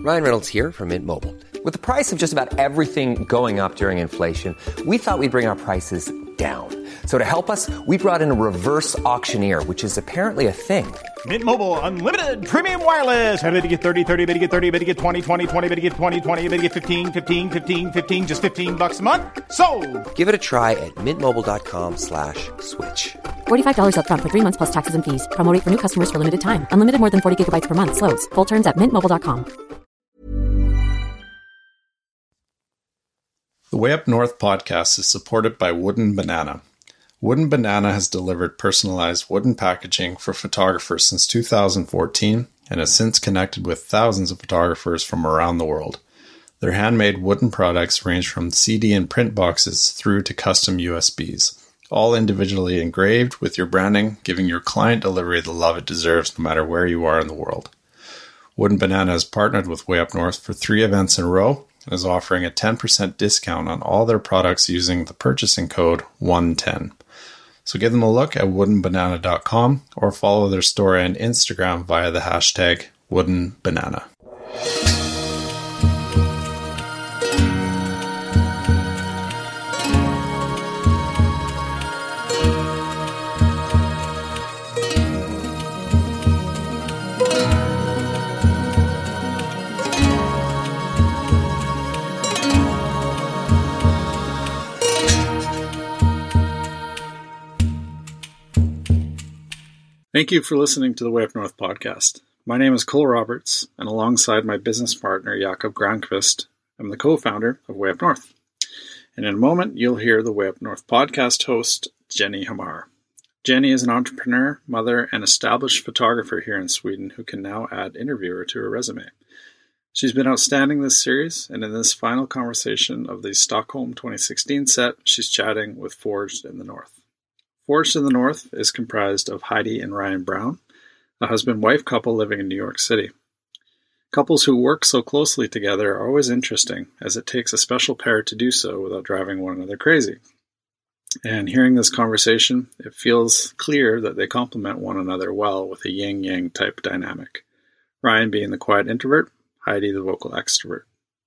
Ryan Reynolds here from Mint Mobile. With the price of just about everything going up during inflation, we thought we'd bring our prices down. So to help us, we brought in a reverse auctioneer, which is apparently a thing. Mint Mobile Unlimited Premium Wireless. How to get 30, 30, bit to get 30, bit to get 20, 20, 20, bit to get 20, 20, bit to get 15, 15, 15, 15, just $15 a month? Sold! Give it a try at mintmobile.com/switch. $45 up front for 3 months plus taxes and fees. Promo rate for new customers for limited time. Unlimited more than 40 gigabytes per month. Slows full terms at mintmobile.com. The Way Up North podcast is supported by Wooden Banana. Wooden Banana has delivered personalized wooden packaging for photographers since 2014 and has since connected with thousands of photographers from around the world. Their handmade wooden products range from CD and print boxes through to custom USBs, all individually engraved with your branding, giving your client delivery the love it deserves no matter where you are in the world. Wooden Banana has partnered with Way Up North for 3 events in a row and is offering a 10% discount on all their products using the purchasing code 110. So give them a look at woodenbanana.com or follow their store on Instagram via the hashtag woodenbanana. Thank you for listening to the Way Up North podcast. My name is Cole Roberts, and alongside my business partner, Jakob Granqvist, I'm the co-founder of Way Up North. And in a moment, you'll hear the Way Up North podcast host, Jenny Hamar. Jenny is an entrepreneur, mother, and established photographer here in Sweden who can now add interviewer to her resume. She's been outstanding this series, and in this final conversation of the Stockholm 2016 set, she's chatting with Forged in the North. Forged in the North is comprised of Heidi and Ryan Brown, a husband-wife couple living in New York City. Couples who work so closely together are always interesting, as it takes a special pair to do so without driving one another crazy. And hearing this conversation, it feels clear that they complement one another well with a yin-yang type dynamic. Ryan being the quiet introvert, Heidi the vocal extrovert.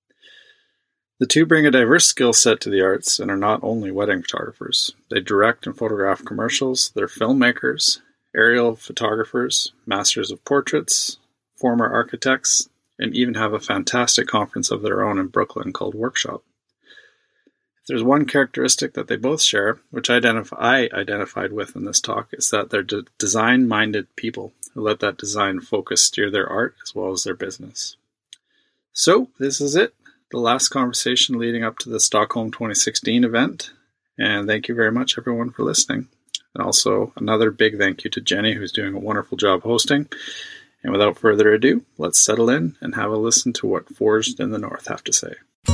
The two bring a diverse skill set to the arts and are not only wedding photographers. They direct and photograph commercials, they're filmmakers, aerial photographers, masters of portraits, former architects, and even have a fantastic conference of their own in Brooklyn called Workshop. If there's one characteristic that they both share, which I identified with in this talk, is that they're design-minded people who let that design focus steer their art as well as their business. So, this is it. The last conversation leading up to the Stockholm 2016 event. And thank you very much, everyone, for listening. And also another big thank you to Jenny, who's doing a wonderful job hosting. And without further ado, let's settle in and have a listen to what Forged in the North have to say.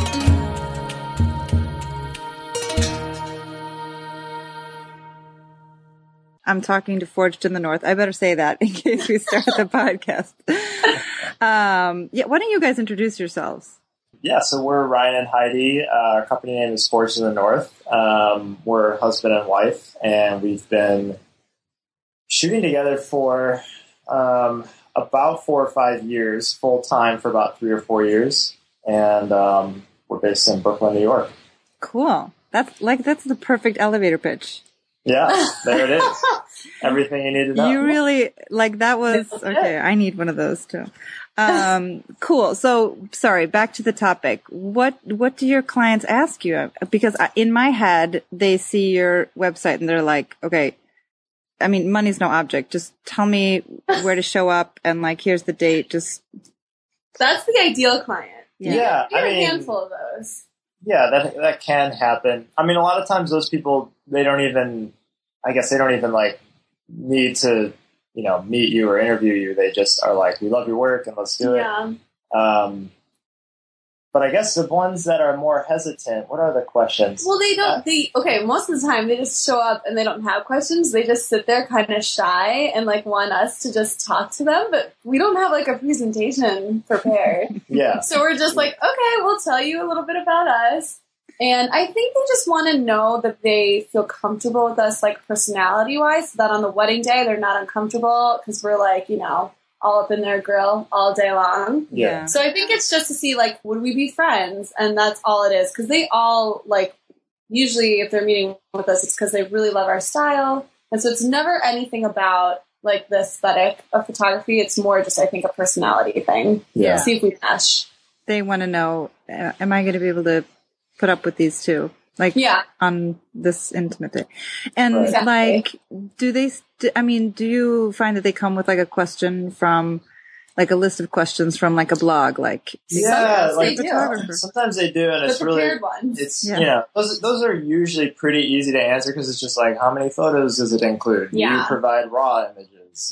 I'm talking to Forged in the North. I better say that in case we start the podcast. Why don't you guys introduce yourselves? Yeah, so we're Ryan and Heidi. Our company name is Forged in the North. We're husband and wife, and we've been shooting together for about 4 or 5 years, full time for about 3 or 4 years, and we're based in Brooklyn, New York. Cool. That's the perfect elevator pitch. Yeah, there it is. Everything you need to know. You really, that was, okay, I need one of those too. Cool. So, sorry, back to the topic. What do your clients ask you? Because in my head, they see your website and they're like, okay, I mean, money's no object. Just tell me where to show up and here's the date. That's the ideal client. Yeah. I mean, a handful of those. Yeah, that can happen. I mean, a lot of times those people, they don't even need to, meet you or interview you. They just are like, we love your work and let's do it. But I guess the ones that are more hesitant, what are the questions? Well, most of the time they just show up and they don't have questions. They just sit there kind of shy and want us to just talk to them. But we don't have a presentation prepared. Yeah. So we're just okay, we'll tell you a little bit about us. And I think they just want to know that they feel comfortable with us, personality-wise, so that on the wedding day they're not uncomfortable because we're, all up in their grill all day long. Yeah. So I think it's just to see, like, would we be friends? And that's all it is. Because they all, like, usually if they're meeting with us, it's because they really love our style. And so it's never anything about, like, the aesthetic of photography. It's more just, I think, a personality thing. Yeah. See if we mesh. They want to know, am I going to be able to put up with these two? Like, on this intimate day. And, Exactly. like, do you find that they come with, like, a question from, like, a list of questions from, like, a blog? Like, Yeah, Sometimes like they do. sometimes they do, and The it's really, prepared ones. it's Yeah. you know, those are usually pretty easy to answer because it's just like, how many photos does it include? Do you Yeah. provide raw images?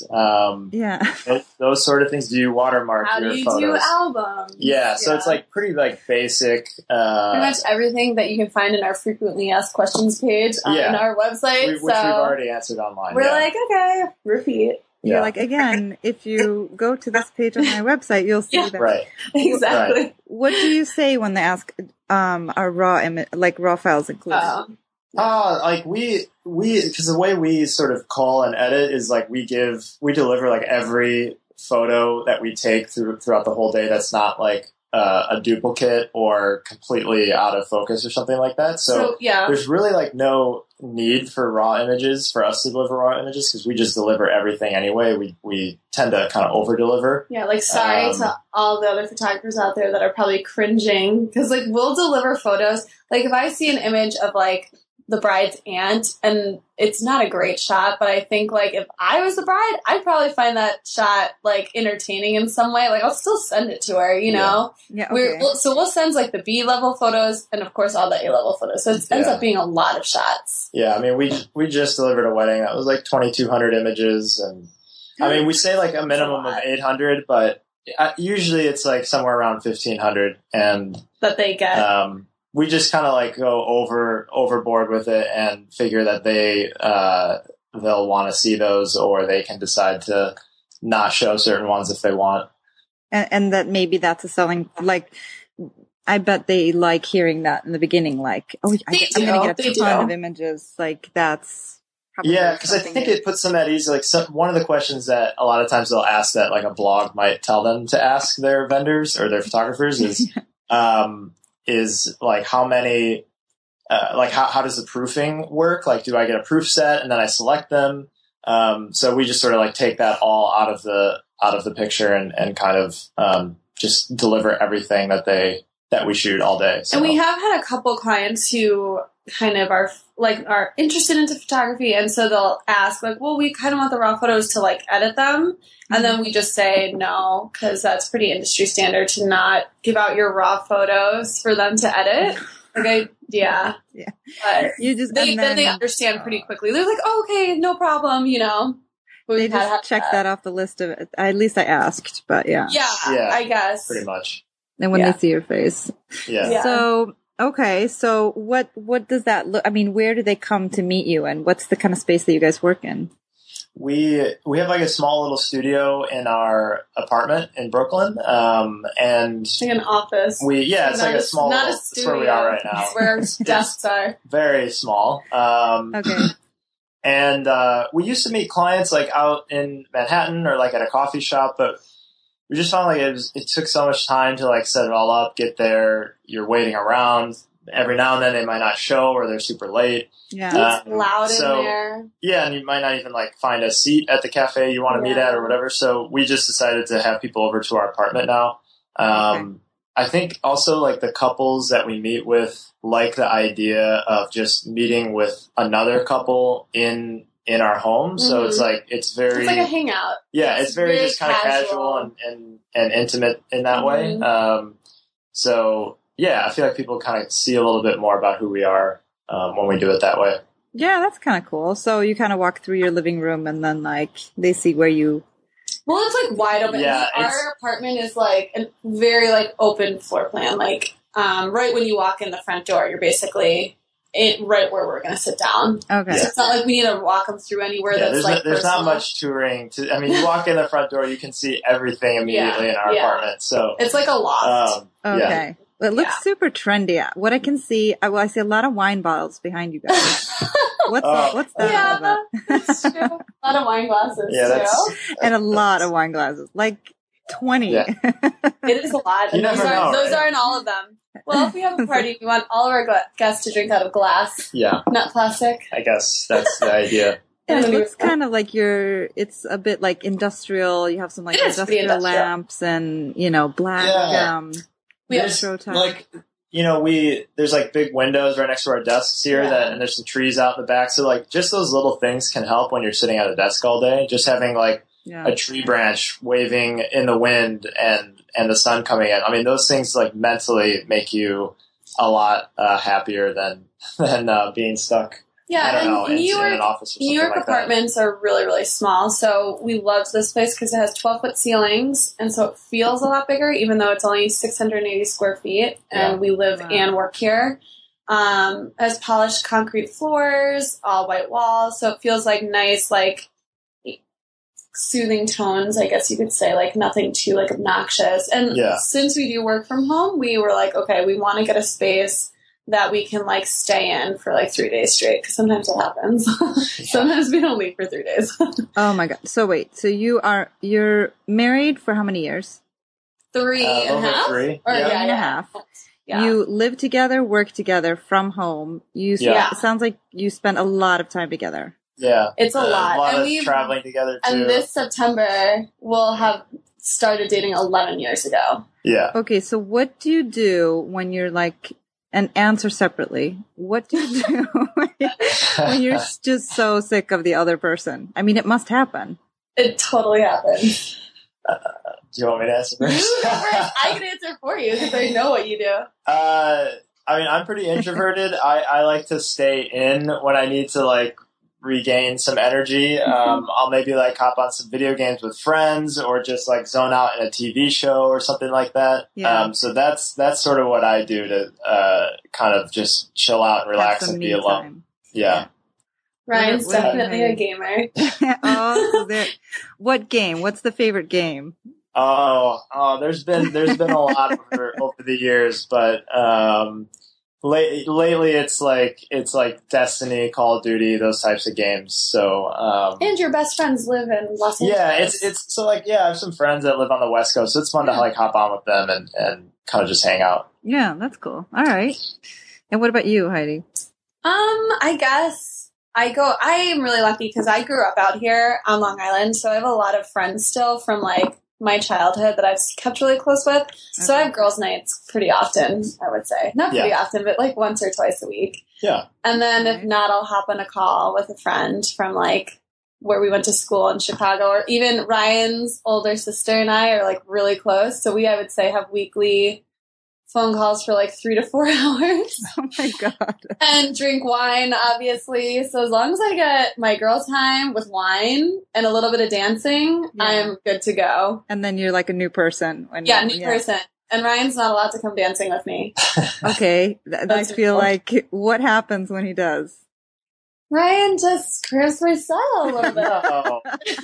yeah. Those sort of things. Do you watermark How your do you photos? do albums? Yeah, so it's like pretty like basic. pretty much everything that you can find in our frequently asked questions page on Yeah. our website. which we've already answered online. we're yeah. like, okay, repeat. You're Yeah. like, again, if you go to this page on my website, you'll see Yeah. that. Right. Exactly. Right. What do you say when they ask, are raw files included? Like we because the way we sort of call and edit is like we deliver like every photo that we take throughout the whole day that's not like a duplicate or completely out of focus or something like that. So yeah. there's really like no need for raw images for us to deliver raw images because we just deliver everything anyway. We tend to kind of over deliver. Yeah, like sorry to all the other photographers out there that are probably cringing because like we'll deliver photos. Like if I see an image of like the bride's aunt and it's not a great shot, but I think like if I was the bride, I'd probably find that shot like entertaining in some way. Like I'll still send it to her, you know? Yeah, okay. We'll send like the B level photos and of course all the A level photos. So it ends up being a lot of shots. Yeah, I mean we just delivered a wedding that was like 2,200 images, and I mean we say like a minimum of 800, but usually it's like somewhere around 1,500, and that they get. We just kind of like go overboard with it and figure that they'll want to see those, or they can decide to not show certain ones if they want. And that maybe that's a selling, like, I bet they like hearing that in the beginning, like, oh, I'm going to get a ton of images. Like, that's probably yeah, because I think it puts them at ease. Like, one of the questions that a lot of times they'll ask that like a blog might tell them to ask their vendors or their photographers is like how many, like how does the proofing work? Like, do I get a proof set and then I select them? So we just sort of like take that all out of the picture and kind of just deliver everything that we shoot all day. So. And we have had a couple clients who kind of are interested into photography, and so they'll ask like, well, we kind of want the raw photos to like edit them, and then we just say no, because that's pretty industry standard to not give out your raw photos for them to edit. Like yeah. But You just then they understand pretty quickly. They're like, oh, okay, no problem, you know. But they just check that off the list of it. At least I asked, but yeah, I guess pretty much. And when they see your face, yeah. So okay, so what does that look? I mean, where do they come to meet you, and what's the kind of space that you guys work in? We have like a small little studio in our apartment in Brooklyn, and like an office. It's like a small. Not a that's studio. where we are right now. It's where our desks are. Very small. Okay. And we used to meet clients like out in Manhattan or like at a coffee shop, but we just found like it took so much time to like set it all up, get there. You're waiting around. Every now and then they might not show or they're super late. Yeah. It's loud in there. Yeah, and you might not even like find a seat at the cafe you want to meet at or whatever. So we just decided to have people over to our apartment now. Okay. I think also like the couples that we meet with like the idea of just meeting with another couple in our home. So it's like it's like a hangout. Yeah, it's very just kind of casual and intimate in that way. So yeah, I feel like people kind of see a little bit more about who we are when we do it that way. Yeah, that's kind of cool. So you kind of walk through your living room and then like they see where you. Well, it's like wide open. Yeah, our apartment is like a very like open floor plan. Like right when you walk in the front door, you're basically right where we're going to sit down. Okay. So it's not like we need to walk them through anywhere that's like there's personal. not much touring. I mean, you walk in the front door, you can see everything immediately in our apartment. So it's like a loft. Okay. Yeah. It looks super trendy. What I can see, I see a lot of wine bottles behind you guys. What's that all about? That's true. A lot of wine glasses, too. And a lot of wine glasses. Like 20. Yeah. It is a lot. You never know, Those right? aren't all of them. Well, if we have a party, we want all of our guests to drink out of glass, Yeah, not plastic. I guess that's the idea. And it looks kind of like it's a bit like industrial. You have some like It is pretty industrial industrial. lamps and, black, Yeah. We have retro type. Like, there's like big windows right next to our desks here and there's some trees out in the back. So like just those little things can help when you're sitting at a desk all day. Just having like a tree branch waving in the wind and the sun coming in. I mean, those things like mentally make you a lot happier than being stuck. Yeah, I don't know, and in an office or something New York like that. apartments are really, really small. So we loved this place because it has 12-foot ceilings, and so it feels a lot bigger, even though it's only 680 square feet, and we live and work here. It has polished concrete floors, all white walls, so it feels like nice, like soothing tones, I guess you could say, like nothing too like obnoxious. And since we do work from home, we were like, okay, we want to get a space that we can like stay in for like 3 days straight, because sometimes it happens. Sometimes we don't leave for 3 days. Oh my god! So wait, so you're married for how many years? 3.5. 3. Or, Three and a half. Yeah. You live together, work together from home. It sounds like you spend a lot of time together. Yeah, it's a lot. A lot and of traveling together too. And this September we'll have started dating 11 years ago. Yeah. Okay, so what do you do when you're like? And answer separately. What do you do when you're just so sick of the other person? I mean, it must happen. It totally happens. Do you want me to answer first? You go first. I can answer for you because I know what you do. I mean, I'm pretty introverted. I like to stay in when I need to like regain some energy. I'll maybe like hop on some video games with friends or just like zone out in a TV show or something like that. Yeah. So that's sort of what I do to kind of just chill out and relax and be alone. Time. Yeah. Ryan's definitely a gamer. What game? What's the favorite game? Oh, there's been a lot over the years, but lately it's like Destiny, Call of Duty, those types of games. So and your best friends live in Los Angeles. Yeah, it's so like I have some friends that live on the West Coast, so it's fun to like hop on with them and kind of just hang out. Yeah, that's cool. All right. And what about you, Heidi? I guess I am really lucky because I grew up out here on Long Island, so I have a lot of friends still from like my childhood that I've kept really close with. So I have girls' nights pretty often, I would say. Not pretty often, but like once or twice a week. Yeah. And then if not, I'll hop on a call with a friend from like where we went to school in Chicago, or even Ryan's older sister and I are like really close. So we, I would say, have weekly phone calls for like 3 to 4 hours. Oh my God. And drink wine, obviously. So as long as I get my girl time with wine and a little bit of dancing, I'm good to go. And then you're like a new person. New person. And Ryan's not allowed to come dancing with me. Okay. I feel like, what happens when he does? Ryan just cramps my style a little bit.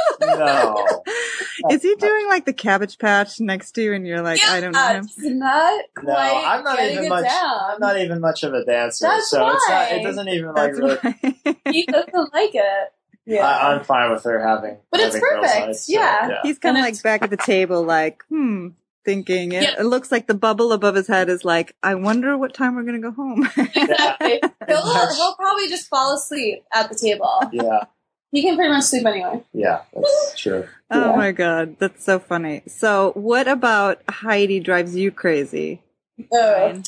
No. Is he doing like the Cabbage Patch next to you and you're like, I don't know him? Not quite No, I'm not getting even it much. down. I'm not even much of a dancer, That's so it's not. why. It doesn't even like really. He doesn't like it. Yeah. I'm fine with her having. But it's having girls' perfect. nights, so, Yeah. He's kind of like back at the table, like, thinking. It looks like the bubble above his head is like, I wonder what time we're going to go home. Exactly. He'll probably just fall asleep at the table. Yeah. He can pretty much sleep anywhere. Yeah, that's true. Oh my God. That's so funny. So what about Heidi drives you crazy? Oh,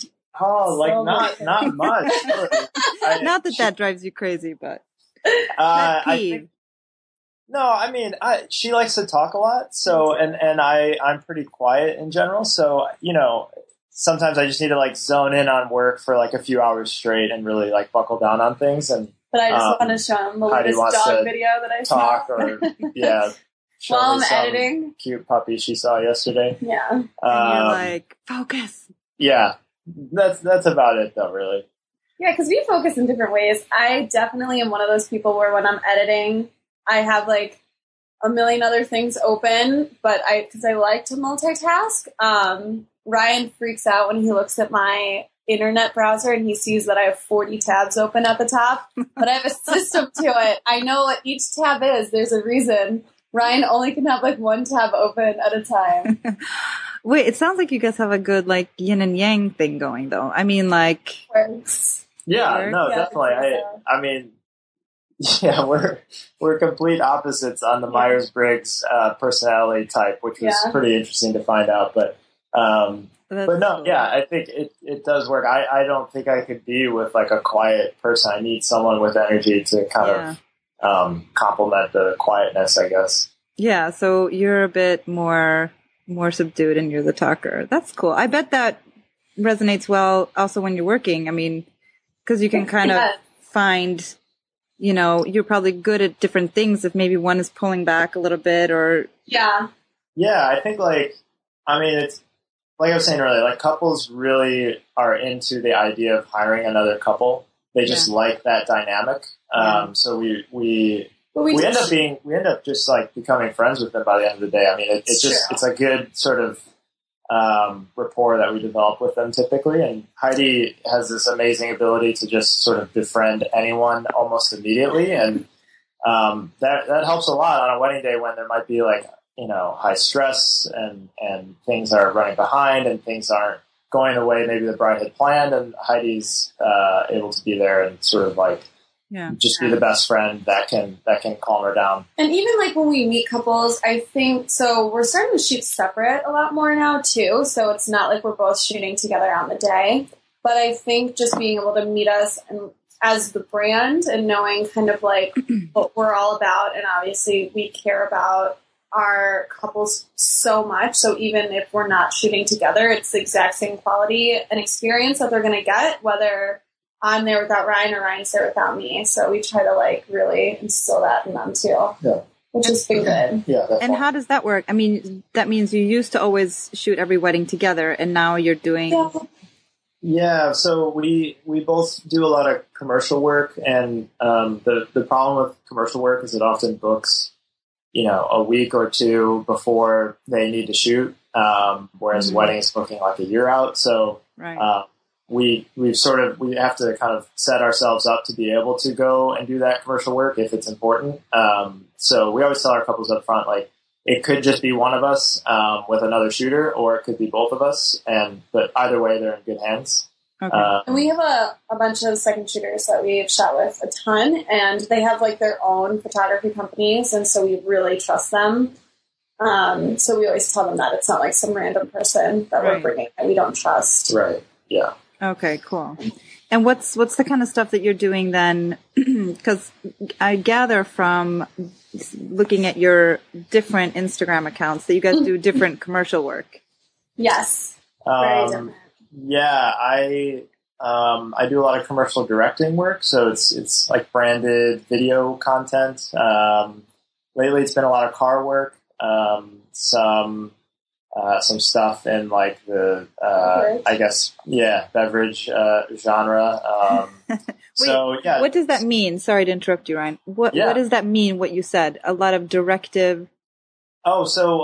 Not much. Really. Not that drives you crazy, but I think, no, I mean, she likes to talk a lot, so and I'm pretty quiet in general, so sometimes I just need to like zone in on work for like a few hours straight and really like buckle down on things. And but I just want to show him the Heidi latest wants dog to video that I talk saw. or show While me I'm some editing. cute puppy she saw yesterday. Yeah, and you're like, focus. Yeah, that's about it though, really. Yeah, because we focus in different ways. I definitely am one of those people where when I'm editing, I have like a million other things open, but because I like to multitask. Ryan freaks out when he looks at my internet browser and he sees that I have 40 tabs open at the top, but I have a system to it. I know what each tab is. There's a reason. Ryan only can have like one tab open at a time. Wait, it sounds like you guys have a good like yin and yang thing going though. I mean, like, Works. Yeah, no, Yeah, definitely. I mean, yeah, we're complete opposites on the Myers-Briggs personality type, which was pretty interesting to find out. But no, cool. yeah, I think it does work. I don't think I could be with like a quiet person. I need someone with energy to kind of complement the quietness, I guess. Yeah, so you're a bit more subdued and you're the talker. That's cool. I bet that resonates well also when you're working. I mean, because you can kind of find, you know, you're probably good at different things if maybe one is pulling back a little bit or... Yeah. Yeah, I think it's like I was saying earlier, like couples really are into the idea of hiring another couple. They just like that dynamic. So we end up just like becoming friends with them by the end of the day. I mean, it's a good sort of rapport that we develop with them typically. And Heidi has this amazing ability to just sort of befriend anyone almost immediately. And that helps a lot on a wedding day when there might be like, you know, high stress and things are running behind and things aren't going the way maybe the bride had planned. And Heidi's able to be there and sort of like, just be the best friend that can calm her down. And even like when we meet couples, I think, so we're starting to shoot separate a lot more now too. So it's not like we're both shooting together on the day. But I think just being able to meet us and as the brand and knowing kind of like what we're all about. And obviously we care about our couples so much. So even if we're not shooting together, it's the exact same quality and experience that they're going to get, whether I'm there without Ryan or Ryan's there without me. So we try to like really instill that in them too, which has been good. Yeah. And how does that work? I mean, that means you used to always shoot every wedding together and now you're doing... Yeah, so we both do a lot of commercial work, and the problem with commercial work is it often books, you know, a week or two before they need to shoot, whereas wedding is booking like a year out. So we have to kind of set ourselves up to be able to go and do that commercial work if it's important. So we always tell our couples up front, like, it could just be one of us with another shooter, or it could be both of us. But either way, they're in good hands. Okay. And we have a bunch of second shooters that we've shot with a ton, and they have like their own photography companies, and so we really trust them. So we always tell them that it's not like some random person that we're bringing that we don't trust. Right. Yeah. Okay, cool. And what's the kind of stuff that you're doing then? Because I gather from looking at your different Instagram accounts that you guys do different commercial work. Yes. Very different. Yeah, I do a lot of commercial directing work, so it's like branded video content. Lately it's been a lot of car work, some stuff in like the I guess beverage genre. Wait, what does that mean? Sorry to interrupt you, Ryan. What does that mean? What you said? A lot of directive. Oh, so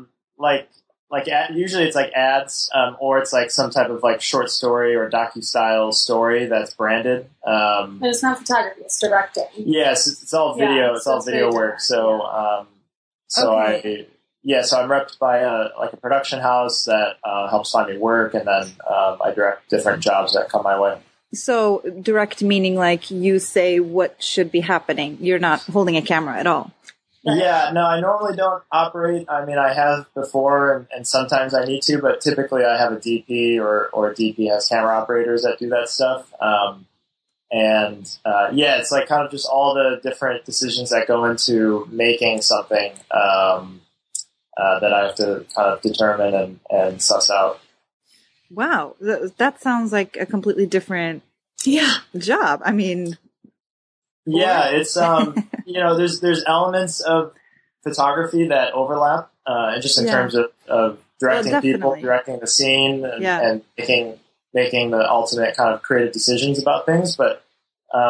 usually it's like ads, or it's like some type of like short story or docu-style story that's branded. And it's not photography; it's directing. Yes, it's all video. It's all video work. So, so I'm repped by a production house that helps find me work, and then I direct different jobs that come my way. So direct meaning like you say what should be happening. You're not holding a camera at all. Yeah, no, I normally don't operate. I mean, I have before, and sometimes I need to, but typically I have a DP or DP has camera operators that do that stuff. It's like kind of just all the different decisions that go into making something that I have to kind of determine and suss out. Wow, that sounds like a completely different job. I mean... Yeah, it's there's elements of photography that overlap, and just in terms of directing people, directing the scene, and making the ultimate kind of creative decisions about things. But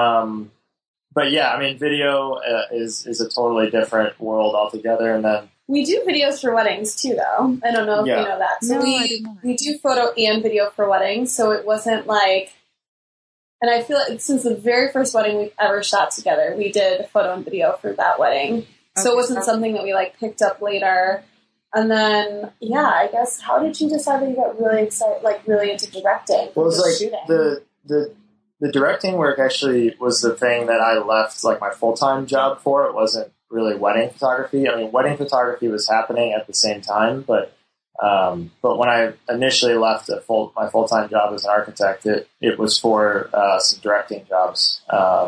yeah, I mean, video is a totally different world altogether. And then We do videos for weddings too, though. I don't know if you know that. So No, I did not. we do photo and video for weddings. So it wasn't like, and I feel like since the very first wedding we've ever shot together, we did photo and video for that wedding. So it wasn't something that we like picked up later. And then, I guess, how did you decide that you got really excited, like really into directing? Well, it was like shooting? the directing work actually was the thing that I left like my full-time job for. It wasn't really wedding photography. I mean, wedding photography was happening at the same time, but when I initially left my full-time job as an architect, it was for some directing jobs.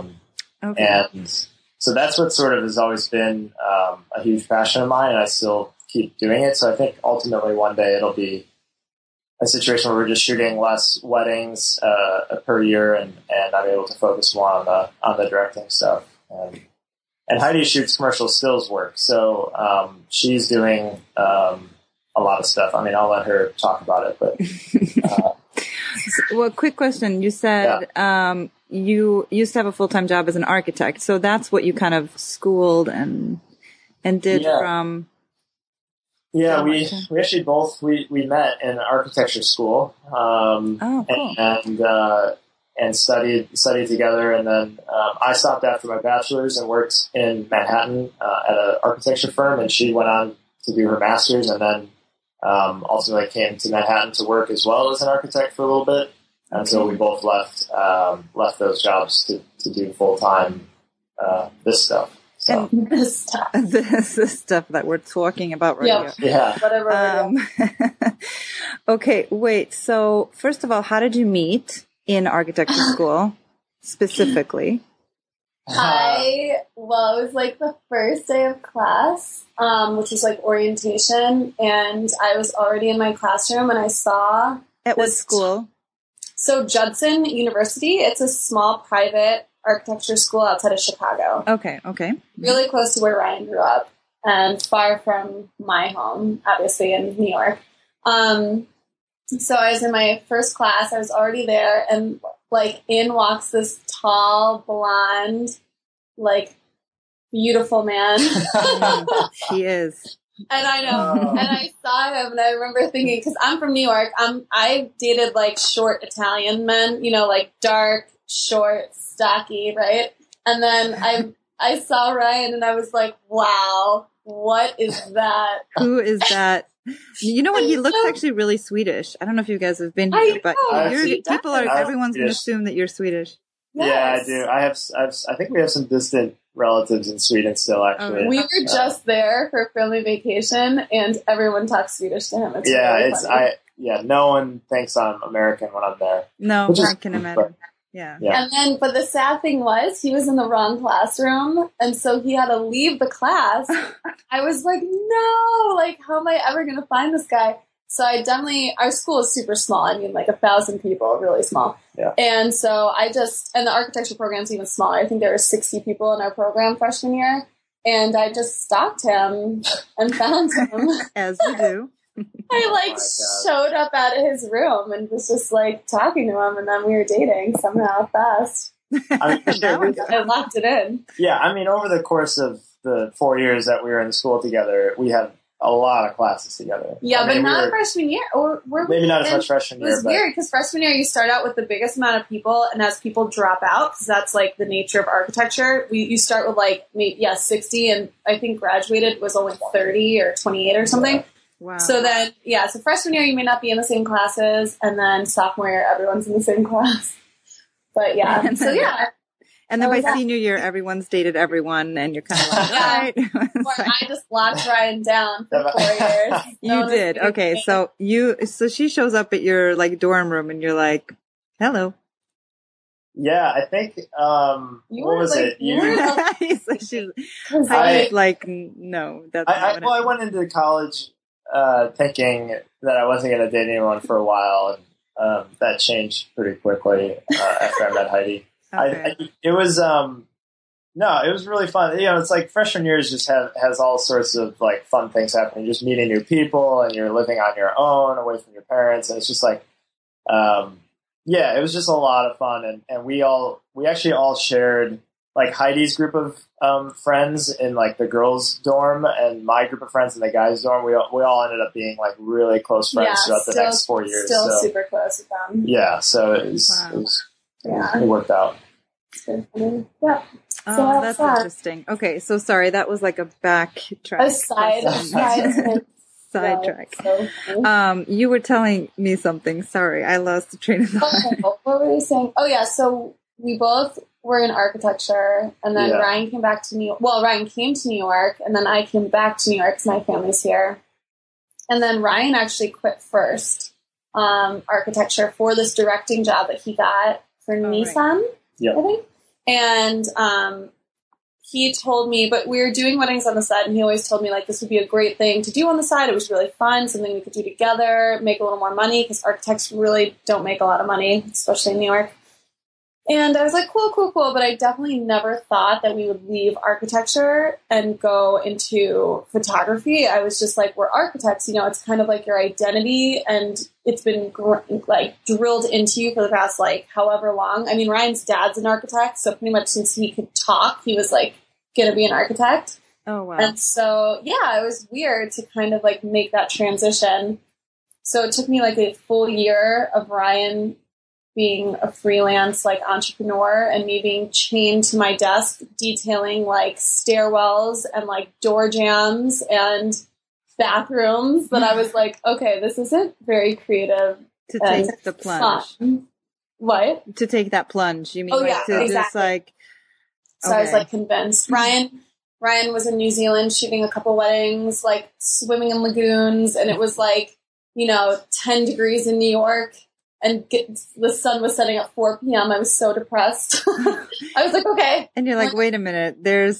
And so that's what sort of has always been a huge passion of mine, and I still keep doing it. So I think ultimately one day it'll be a situation where we're just shooting less weddings per year, and I'm able to focus more on the directing stuff. And Heidi shoots commercial stills work, so she's doing a lot of stuff. I mean, I'll let her talk about it, but. Well, quick question. You said you used to have a full-time job as an architect, so that's what you kind of schooled and did from. Yeah, we actually both we met in architecture school, cool. and studied together, and then I stopped after my bachelor's and worked in Manhattan at an architecture firm, and she went on to do her master's, and then ultimately came to Manhattan to work as well as an architect for a little bit, and so we both left those jobs to do full time this stuff. So. And this stuff that we're talking about right here. Yeah. Whatever. Okay, wait. So first of all, how did you meet in architecture school specifically? It was like the first day of class, which was like orientation, and I was already in my classroom and I saw At what school? So Judson University, it's a small private architecture school outside of Chicago. Okay. Really close to where Ryan grew up and far from my home, obviously in New York. So I was in my first class. I was already there, and like in walks this tall, blonde, like beautiful man. He is. And I know, and I saw him, and I remember thinking, because I'm from New York, I dated like short Italian men, like dark, short, stocky, right? And then I saw Ryan, and I was like, wow, what is that? Who is that? You know what? He looks actually really Swedish. I don't know if you guys have been here, but everyone's going to assume that you're Swedish. Yes. Yeah, I do. I think we have some distant relatives in Sweden still, actually. We were just there for family vacation, and everyone talks Swedish to him. It's really funny. No one thinks I'm American when I'm there. No, I can imagine. Yeah. And then, but the sad thing was, he was in the wrong classroom, and so he had to leave the class. I was like, no, like, how am I ever going to find this guy? So our school is super small. I mean, like 1,000 people, really small. Yeah. And so and the architecture program's even smaller. I think there were 60 people in our program freshman year. And I just stalked him and found him. As you do. I showed up at his room and was just like talking to him, and then we were dating somehow fast. I locked it in. Yeah, I mean, over the course of the 4 years that we were in school together, we had a lot of classes together. Yeah, but not freshman year. Or maybe not as much freshman year. It was weird because freshman year you start out with the biggest amount of people, and as people drop out, because that's like the nature of architecture, you start with like 60, and I think graduated was only 30 or 28 or something. Yeah. Wow. So then, so freshman year you may not be in the same classes, and then sophomore year everyone's in the same class. But And then by senior year, everyone's dated everyone, and you're kind of like, all right. I just locked Ryan down for 4 years. You did. Okay. So she shows up at your like dorm room, and you're like, hello. Yeah, I think, what was it? No, that's I went into college, thinking that I wasn't going to date anyone for a while, and, that changed pretty quickly, after I met Heidi. Okay. It was really fun. It's like freshman years just has all sorts of like fun things happening. Just meeting new people, and you're living on your own, away from your parents, and it's just like, it was just a lot of fun. And we actually all shared like Heidi's group of friends in like the girls' dorm and my group of friends in the guys' dorm, we all ended up being like really close friends throughout the next 4 years. Still super close with them. Yeah, so it worked out. It's been funny. Yeah. Oh, that's interesting. Okay, so sorry, that was like a backtrack. A sidetrack. So you were telling me something. Sorry, I lost the train of thought. What were you saying? Oh yeah, so we both were in architecture, and then Ryan came back to New York. Well, Ryan came to New York, and then I came back to New York because my family's here. And then Ryan actually quit first architecture for this directing job that he got for Nissan, I think. And he told me, but we were doing weddings on the side, and he always told me, like, this would be a great thing to do on the side. It was really fun, something we could do together, make a little more money, because architects really don't make a lot of money, especially in New York. And I was like, cool. But I definitely never thought that we would leave architecture and go into photography. I was just like, we're architects, you know, it's kind of like your identity, and it's been like drilled into you for the past like however long. I mean, Ryan's dad's an architect, so pretty much since he could talk, he was like going to be an architect. Oh, wow. And so, yeah, it was weird to kind of like make that transition. So it took me like a full year of Ryan being a freelance like entrepreneur and me being chained to my desk detailing like stairwells and like door jambs and bathrooms, but I was like, okay, this isn't very creative. To take the plunge. Fun. What? To take that plunge. You mean exactly. Just like So I was like convinced. Ryan was in New Zealand shooting a couple weddings, like swimming in lagoons, and it was like, you know, 10 degrees in New York. And the sun was setting at 4 p.m. I was so depressed. I was like, okay. And you're like, wait a minute.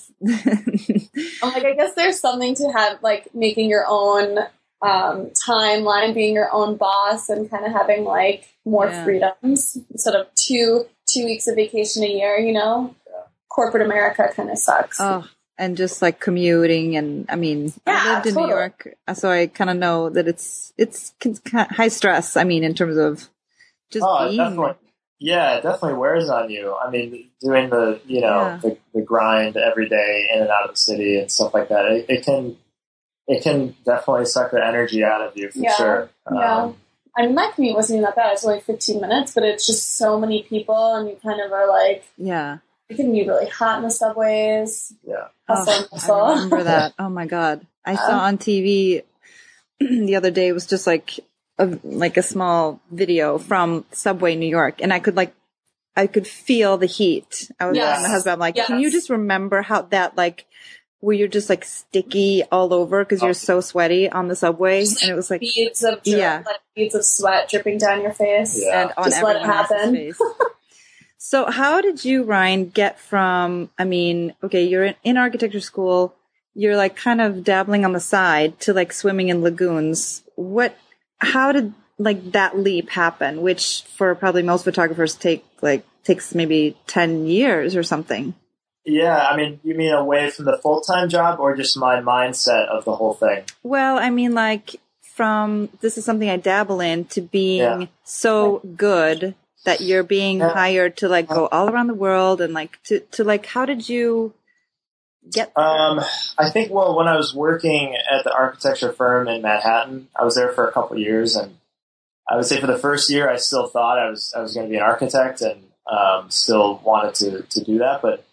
I'm like, I guess there's something to have, like, making your own timeline, being your own boss, and kind of having, like, more freedoms instead of two weeks of vacation a year, you know? Yeah. Corporate America kind of sucks. Oh, and just, like, commuting. And, I mean, I lived in New York, so I kind of know that it's high stress, I mean, in terms of definitely. Yeah, it definitely wears on you. I mean, doing the, you know, the grind every day in and out of the city and stuff like that, it can definitely suck the energy out of you for sure. Yeah. I mean, my commute wasn't even that bad. It's only 15 minutes, but it's just so many people, and you kind of are like, it can be really hot in the subways. Yeah. I remember that. Oh my God. I saw on TV the other day, it was just like a small video from Subway New York, and I could feel the heat. I was telling my husband, I'm like, can you just remember how that, like, where you're just like sticky all over because you're so sweaty on the subway, just, and it was like beads of beads of sweat dripping down your face, and on just let it happen. Face. So how did you, Ryan, get from, I mean, okay, you're in architecture school, you're like kind of dabbling on the side to like swimming in lagoons. How did like that leap happen? Which for probably most photographers takes maybe 10 years or something. Yeah. I mean, you mean away from the full-time job or just my mindset of the whole thing? Well, I mean, like from, this is something I dabble in, to being so good that you're being hired to like go all around the world, and like to like, how did you get there? I think, well, when I was working at the architecture firm in Manhattan, I was there for a couple of years, and I would say for the first year, I still thought I was going to be an architect, and still wanted to do that. But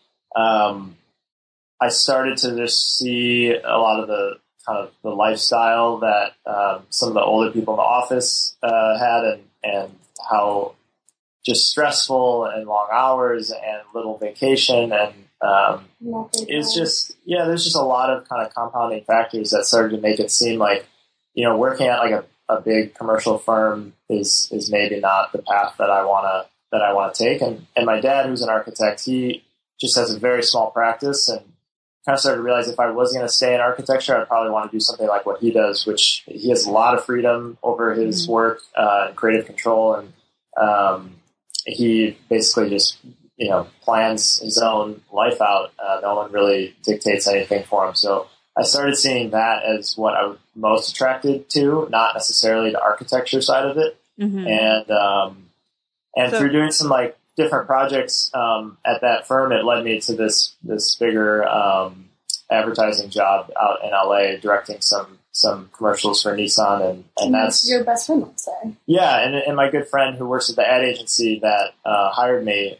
I started to just see a lot of the kind of the lifestyle that some of the older people in the office had, and how just stressful and long hours and little vacation, and it's just, there's just a lot of kind of compounding factors that started to make it seem like, you know, working at like a big commercial firm is maybe not the path that I want to take. And my dad, who's an architect, he just has a very small practice, and kind of started to realize if I was going to stay in architecture, I'd probably want to do something like what he does, which he has a lot of freedom over his work, and creative control. And he basically just, you know, plans his own life out. No one really dictates anything for him. So I started seeing that as what I was most attracted to, not necessarily the architecture side of it. Mm-hmm. And through doing some like different projects at that firm, it led me to this bigger advertising job out in LA, directing some commercials for Nissan, and that's your best friend, let's say. Yeah, and my good friend who works at the ad agency that hired me,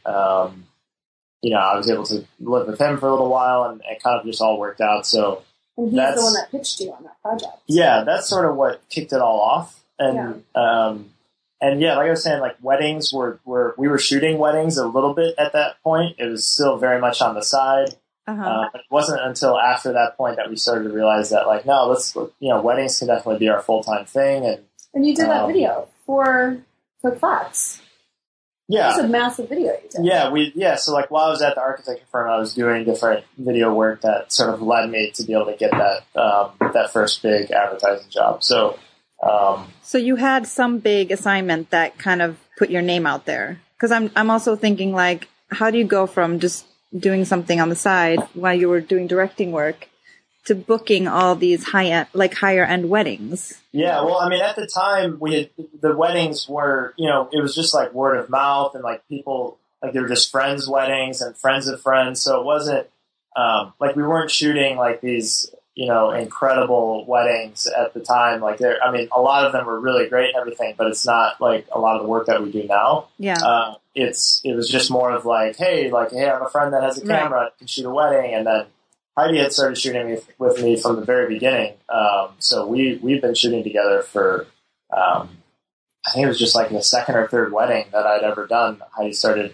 I was able to live with him for a little while, and it kind of just all worked out. So and he's the one that pitched you on that project. Yeah, that's sort of what kicked it all off. And like I was saying, like weddings we were shooting weddings a little bit at that point. It was still very much on the side. But it wasn't until after that point that we started to realize that, like, no, weddings can definitely be our full-time thing. And you did that video for Fox. Yeah. It was a massive video you did. Yeah. So like while I was at the architecture firm, I was doing different video work that sort of led me to be able to get that first big advertising job. So, so you had some big assignment that kind of put your name out there. Cause I'm also thinking, like, how do you go from just doing something on the side while you were doing directing work to booking all these higher end weddings? Yeah, well, I mean, at the time the weddings were, it was just like word of mouth, and like people, like they were just friends' weddings and friends of friends. So it wasn't like we weren't shooting like these, incredible weddings at the time. Like a lot of them were really great and everything, but it's not like a lot of the work that we do now. Yeah. It was just more of like, hey, I have a friend that has a camera and can shoot a wedding, and then Heidi had started shooting with me from the very beginning. So we've been shooting together for, I think it was just like the second or third wedding that I'd ever done. Heidi started,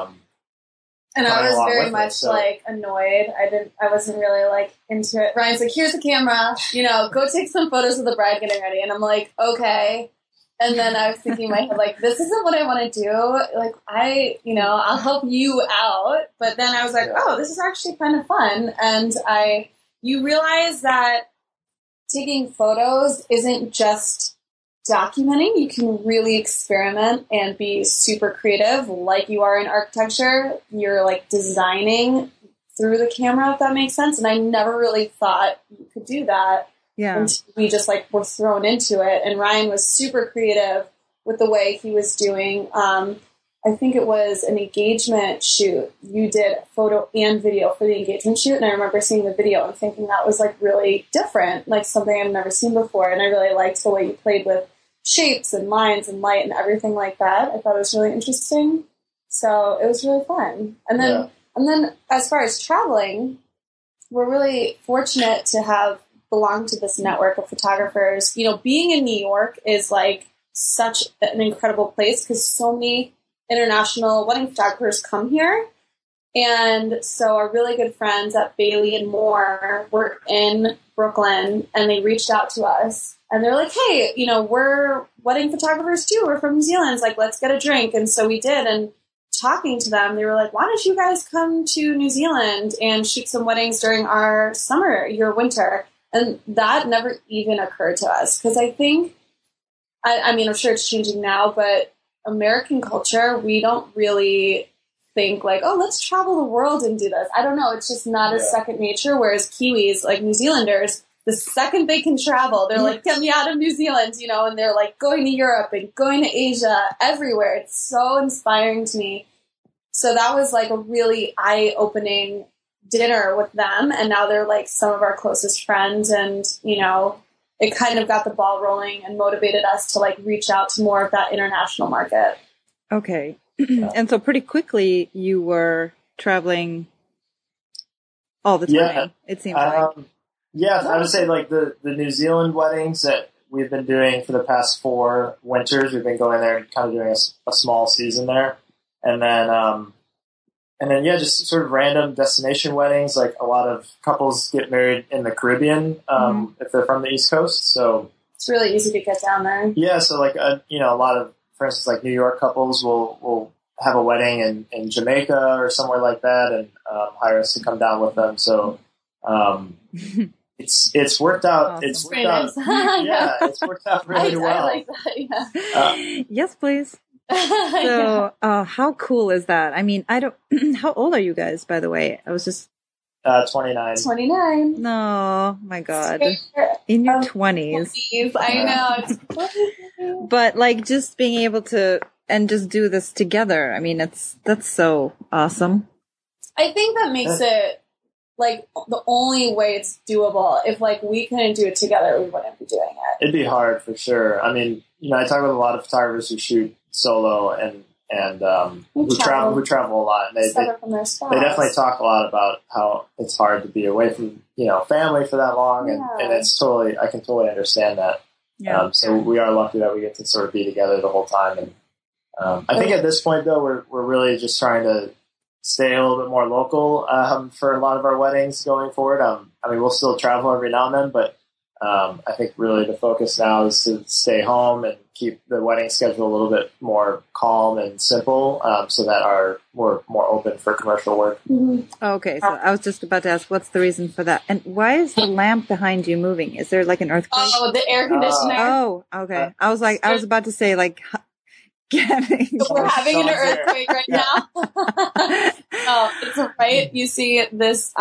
and I was very much like annoyed. I wasn't really like into it. Ryan's like, here's the camera, go take some photos of the bride getting ready. And I'm like, okay. And then I was thinking in my head, like, this isn't what I want to do. Like, I'll help you out. But then I was like, oh, this is actually kind of fun. And you realize that taking photos isn't just documenting. You can really experiment and be super creative like you are in architecture. You're like designing through the camera, if that makes sense. And I never really thought you could do that. Yeah. And we just like were thrown into it. And Ryan was super creative with the way he was doing. I think it was an engagement shoot. You did photo and video for the engagement shoot. And I remember seeing the video and thinking that was like really different, like something I've never seen before. And I really liked the way you played with shapes and lines and light and everything like that. I thought it was really interesting. So it was really fun. And then as far as traveling, we're really fortunate to have belonged to this network of photographers. Being in New York is like such an incredible place because so many international wedding photographers come here. And so our really good friends at Bailey and Moore were in Brooklyn, and they reached out to us and they're like, hey, we're wedding photographers too. We're from New Zealand. It's like, let's get a drink. And so we did. And talking to them, they were like, why don't you guys come to New Zealand and shoot some weddings during our summer, your winter? And that never even occurred to us because I think, I mean, I'm sure it's changing now, but American culture, we don't really think like, oh, let's travel the world and do this. I don't know. It's just not as second nature. Whereas Kiwis, like New Zealanders, the second they can travel, they're like, get me out of New Zealand, and they're like going to Europe and going to Asia, everywhere. It's so inspiring to me. So that was like a really eye-opening dinner with them, and now they're like some of our closest friends, and it kind of got the ball rolling and motivated us to like reach out to more of that international market. Okay. And so pretty quickly you were traveling all the time, it seems like. I would say like the New Zealand weddings that we've been doing for the past 4 winters, we've been going there and kind of doing a small season there. And then, just sort of random destination weddings. Like a lot of couples get married in the Caribbean if they're from the East Coast. So it's really easy to get down there. Yeah, so like a lot of, for instance, like New York couples will have a wedding in Jamaica or somewhere like that, and hire us to come down with them. So it's worked out. Awesome. It's worked out. It's worked out really well. I like that. Yeah. Yes, please. So, how cool is that? I mean, how old are you guys, by the way? I was just 29. 29. No, my God. In your 20s. I know. But like just being able to and just do this together. I mean, that's so awesome. I think that makes it like the only way it's doable. If like we couldn't do it together, we wouldn't be doing it. It'd be hard for sure. I mean, I talk with a lot of photographers who shoot solo and who travel a lot. And they definitely talk a lot about how it's hard to be away from family for that long, and it's totally, I can totally understand that. Yeah. So we are lucky that we get to sort of be together the whole time. And I think at this point though, we're really just trying to stay a little bit more local for a lot of our weddings going forward. I mean, we'll still travel every now and then, but I think really the focus now is to stay home and keep the wedding schedule a little bit more calm and simple, so that we're more open for commercial work. Mm-hmm. Okay, so I was just about to ask, what's the reason for that? And why is the lamp behind you moving? Is there like an earthquake? Oh, the air conditioner. Oh, okay. I was about to say like. We're having an earthquake right now. Oh, it's right. You see this.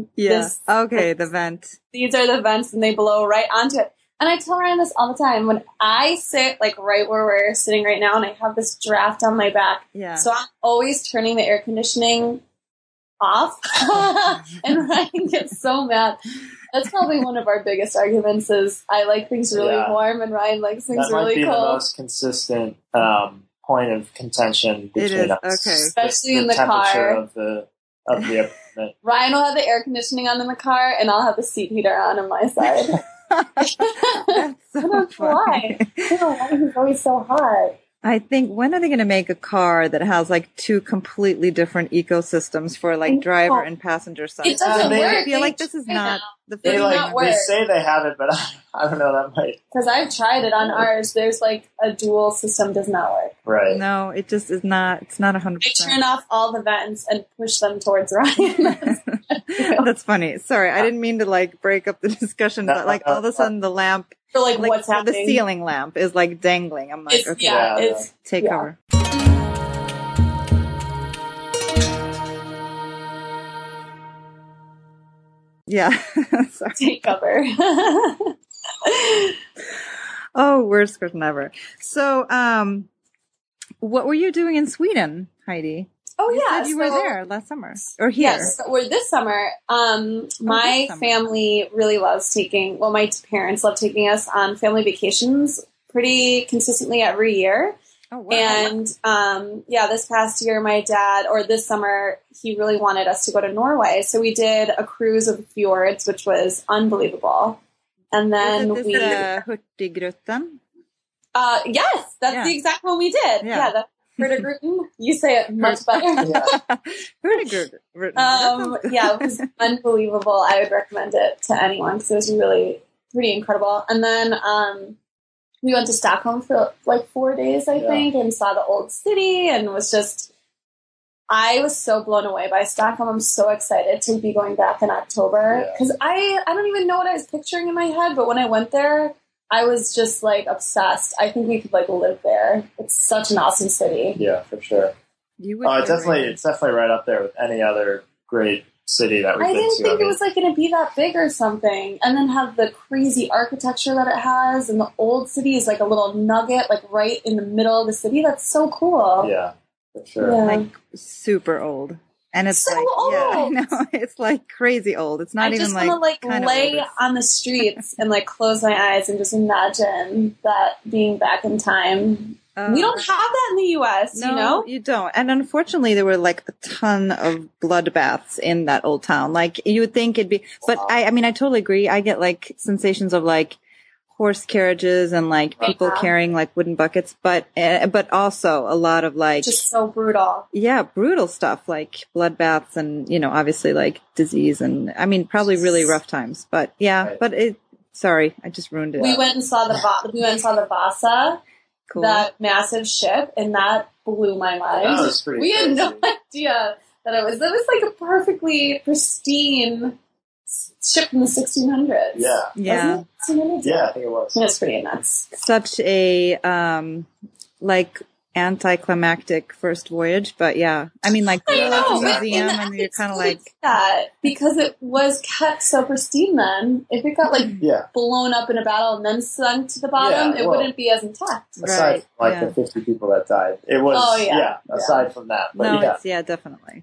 The vent. These are the vents, and they blow right onto it. And I tell Ryan this all the time. When I sit like right where we're sitting right now, and I have this draft on my back, so I'm always turning the air conditioning off, and Ryan gets so mad. That's probably one of our biggest arguments is I like things really warm and Ryan likes things really cold. That might be the most consistent point of contention between us. Okay. Especially in the car. Of the apartment. Ryan will have the air conditioning on in the car and I'll have the seat heater on my side. That's so I don't know why. I don't know why he's always so hot. I think, when are they going to make a car that has like two completely different ecosystems for like driver and passenger side? It doesn't work. I feel like this is not the they say they have it, but I don't know, that might. Because I've tried it on ours. There's like a dual system does not work. Right. No, it just is not. It's not 100%. I turn off all the vents and push them towards Ryan. That's funny. Sorry, I didn't mean to like break up the discussion, but like all of a sudden the lamp. For like what's happening? The ceiling lamp is like dangling. I'm like, take cover. Yeah. Sorry. Take cover. Oh, worst question ever. So, what were you doing in Sweden, Heidi? Oh, yeah. You were there last summer or here? Yes, we're this summer. My family really loves my parents love taking us on family vacations pretty consistently every year. Oh, wow. And, this past year, this summer, he really wanted us to go to Norway. So we did a cruise of the fjords, which was unbelievable. And then is it Hurtigruten? Yes, that's the exact one we did. Yeah, that's Hurtigruten. You say it much better. Hurtigruten. It was unbelievable. I would recommend it to anyone because it was really pretty incredible. And then we went to Stockholm for like 4 days, I think, and saw the old city and I was so blown away by Stockholm. I'm so excited to be going back in October because I don't even know what I was picturing in my head, but when I went there, I was just like obsessed. I think we could like live there. It's such an awesome city. Yeah, for sure. It's definitely right up there with any other great city that we've been to. I didn't think it was like going to be that big or something, and then have the crazy architecture that it has, and the old city is like a little nugget, like right in the middle of the city. That's so cool. Yeah, for sure. Yeah. Like super old. And it's so like, old. Yeah, I know. It's like crazy old. It's not even like. I just want to lay on the streets and like close my eyes and just imagine that being back in time. We don't have that in the U.S., No, you don't. And unfortunately, there were like a ton of bloodbaths in that old town. Like you would think it'd be, but I mean, I totally agree. I get like sensations of like horse carriages and like people carrying like wooden buckets, but also a lot of like just so brutal. Yeah, brutal stuff like bloodbaths and obviously like disease and I mean probably really rough times. But sorry, I just ruined it. We went and saw the Vasa, that massive ship, and that blew my mind. That was pretty crazy. Had no idea that it was like a perfectly pristine ship in the 1600s. Yeah. Yeah. Yeah, I think it was. It's pretty nuts. Such a, like anticlimactic first voyage, but yeah, I mean, like, I you go know, to the but museum in the and you're ethics kind of wouldn't like, do that because it was kept so pristine then. If it got like Yeah. blown up in a battle and then sunk to the bottom, Yeah, it well, wouldn't be as intact. Aside right, from like yeah. the 50 people that died, it was Oh, yeah. aside from that, but No, yeah. it's definitely.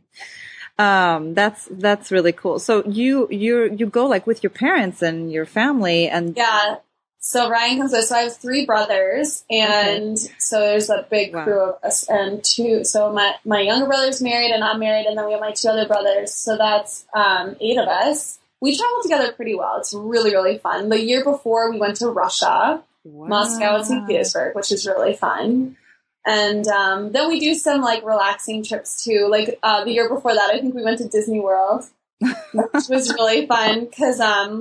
That's really cool. So you go like with your parents and your family and Yeah. So Ryan comes with. So I have 3 brothers, and so there's a big Wow. crew of us, and 2. So my younger brother's married, and I'm married, and then we have my 2 other brothers. So that's 8 of us. We travel together pretty well. It's really, really fun. The year before, we went to Russia, Moscow, and St. Petersburg, which is really fun. And then we do some like relaxing trips too. Like the year before that, I think we went to Disney World, which was really fun because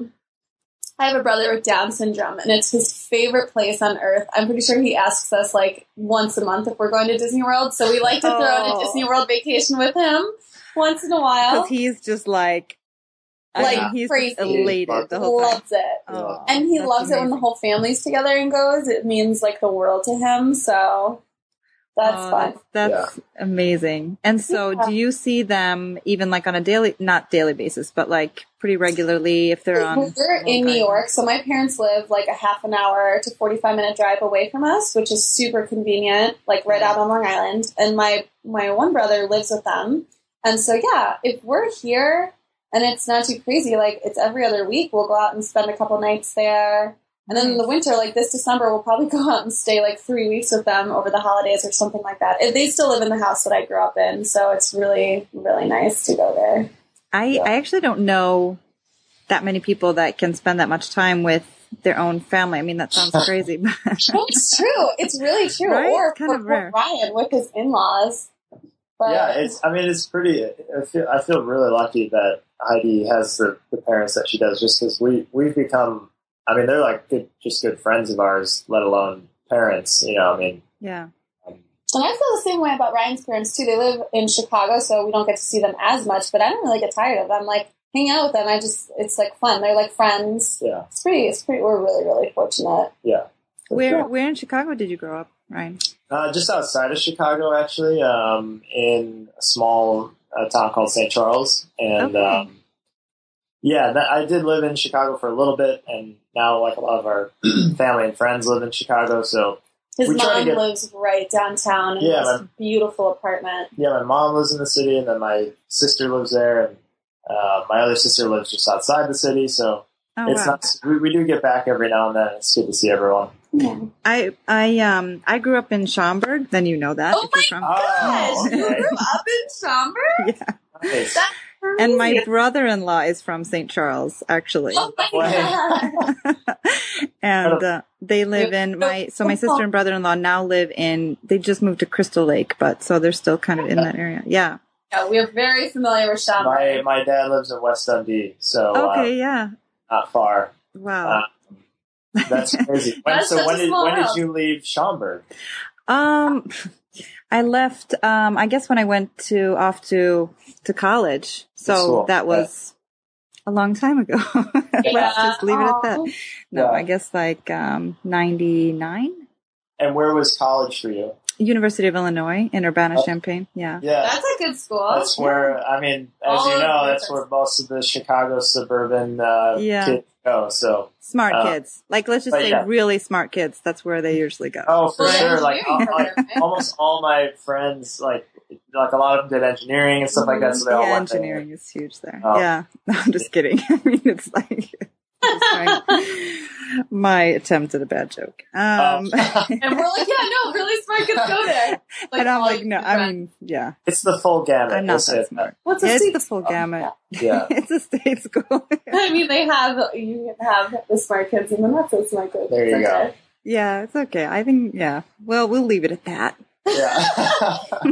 I have a brother with Down syndrome, and it's his favorite place on earth. I'm pretty sure he asks us like once a month if we're going to Disney World. So we like to throw in a Disney World vacation with him once in a while. because he's just like he's crazy. just elated the whole time. Loves it. Oh, And he that's loves it when the amazing. whole family's together and goes. It means like the world to him. So that's fun. That's amazing. And so Yeah. do you see them even like on a not daily basis, but like pretty regularly if they're on? We're in New York, so my parents live like a half an hour to 45-minute drive away from us, which is super convenient, like right out on Long Island. And my one brother lives with them. And so, yeah, if we're here and it's not too crazy, like it's every other week, we'll go out and spend a couple nights there. And then in the winter, like this December, we'll probably go out and stay like 3 weeks with them over the holidays or something like that. They still live in the house that I grew up in, so it's really, really nice to go there. I actually don't know that many people that can spend that much time with their own family. I mean, that sounds crazy. But It's true. It's really true. Right? Or It's kind of rare. Ryan with his in-laws. But Yeah, it's pretty. I feel really lucky that Heidi has the parents that she does, just because we've become. I mean, they're like good friends of ours, let alone parents. You know, I mean, yeah. And I feel the same way about Ryan's parents too. They live in Chicago, so we don't get to see them as much. But I don't really get tired of them. Like hang out with them. It's like fun. They're like friends. Yeah, it's pretty. We're really, really fortunate. Yeah. Where in Chicago did you grow up, Ryan? Just outside of Chicago, actually, in a small town called St. Charles, and Okay. I did live in Chicago for a little bit, and now like a lot of our family and friends live in Chicago. So His we try to mom lives right downtown in this beautiful apartment. Yeah, my mom lives in the city, and then my sister lives there, and my other sister lives just outside the city. So it's nice. We do get back every now and then. It's good to see everyone. Yeah. I grew up in Schaumburg. Then you know that. Oh if you're my gosh! okay. You grew up in Schaumburg? Yeah. Nice. That's crazy. And my brother-in-law is from St. Charles, actually. Oh my God. And they live in my sister and brother-in-law now live in, they just moved to Crystal Lake, but so they're still kind of in that area. Yeah. Yeah, we're very familiar with Schaumburg. My dad lives in West Dundee, so Okay. Yeah. not far. Wow. That's crazy. When did you leave Schaumburg? I left, I guess when I went off to college. So Cool. that was a long time ago. Let's just leave it at that. No, Yeah. I guess like, 99. And where was college for you? University of Illinois in Urbana-Champaign. Yeah. Yeah, That's a good school. that's where, I mean, as All you of know, the that's where most of the Chicago suburban kids go. So, Smart kids. Like, let's just but say yeah. really smart kids. That's where they usually go. oh, for Well, sure. Like engineering program, right? almost all my friends, like a lot of them did engineering and stuff like that. So they all Yeah, went there. engineering is huge there. Oh. Yeah. No, I'm just kidding. I mean, it's like my attempt at a bad joke. And we're like, yeah, no, really smart kids go there. Like, and I'm all like, your no, friends. I mean, yeah. It's the full gamut. I'm not we'll say that it. smart. What's a It's state the full gamut. Yeah. It's a state school. I mean, you have the smart kids and the not so smart kids. There you It's go. okay. Yeah, it's okay. I think, yeah. Well, we'll leave it at that. Yeah.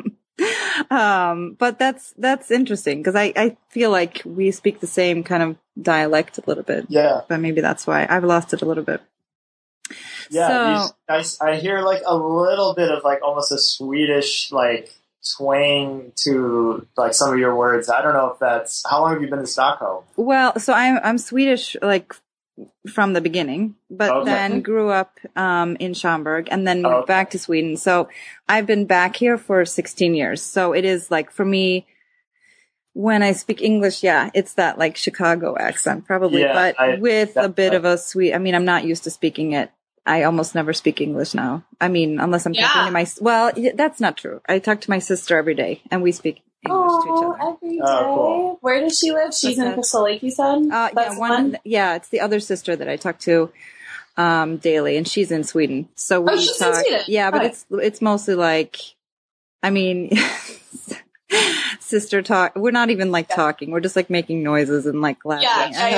But that's interesting because I feel like we speak the same kind of dialect a little bit. Yeah. But maybe that's why I've lost it a little bit. Yeah, So- I hear like a little bit of like almost a Swedish like twang to like some of your words. I don't know if that's how long have you been in Stockholm? Well, so I'm Swedish like from the beginning, but then grew up in Schaumburg and then moved back to Sweden. So I've been back here for 16 years. So it is like, for me, when I speak English, it's that like Chicago accent probably, but with a bit of a sweet, I mean, I'm not used to speaking it. I almost never speak English now. I mean, unless I'm talking to that's not true. I talk to my sister every day and we speak English to each other. Every day. Cool. Where does she live? She's in Crystal Lake, you said? It's the other sister that I talk to daily, and she's in Sweden. So we she's in Sweden. Yeah, but it's mostly like, I mean, sister talk. We're not even like talking. We're just like making noises and like laughing.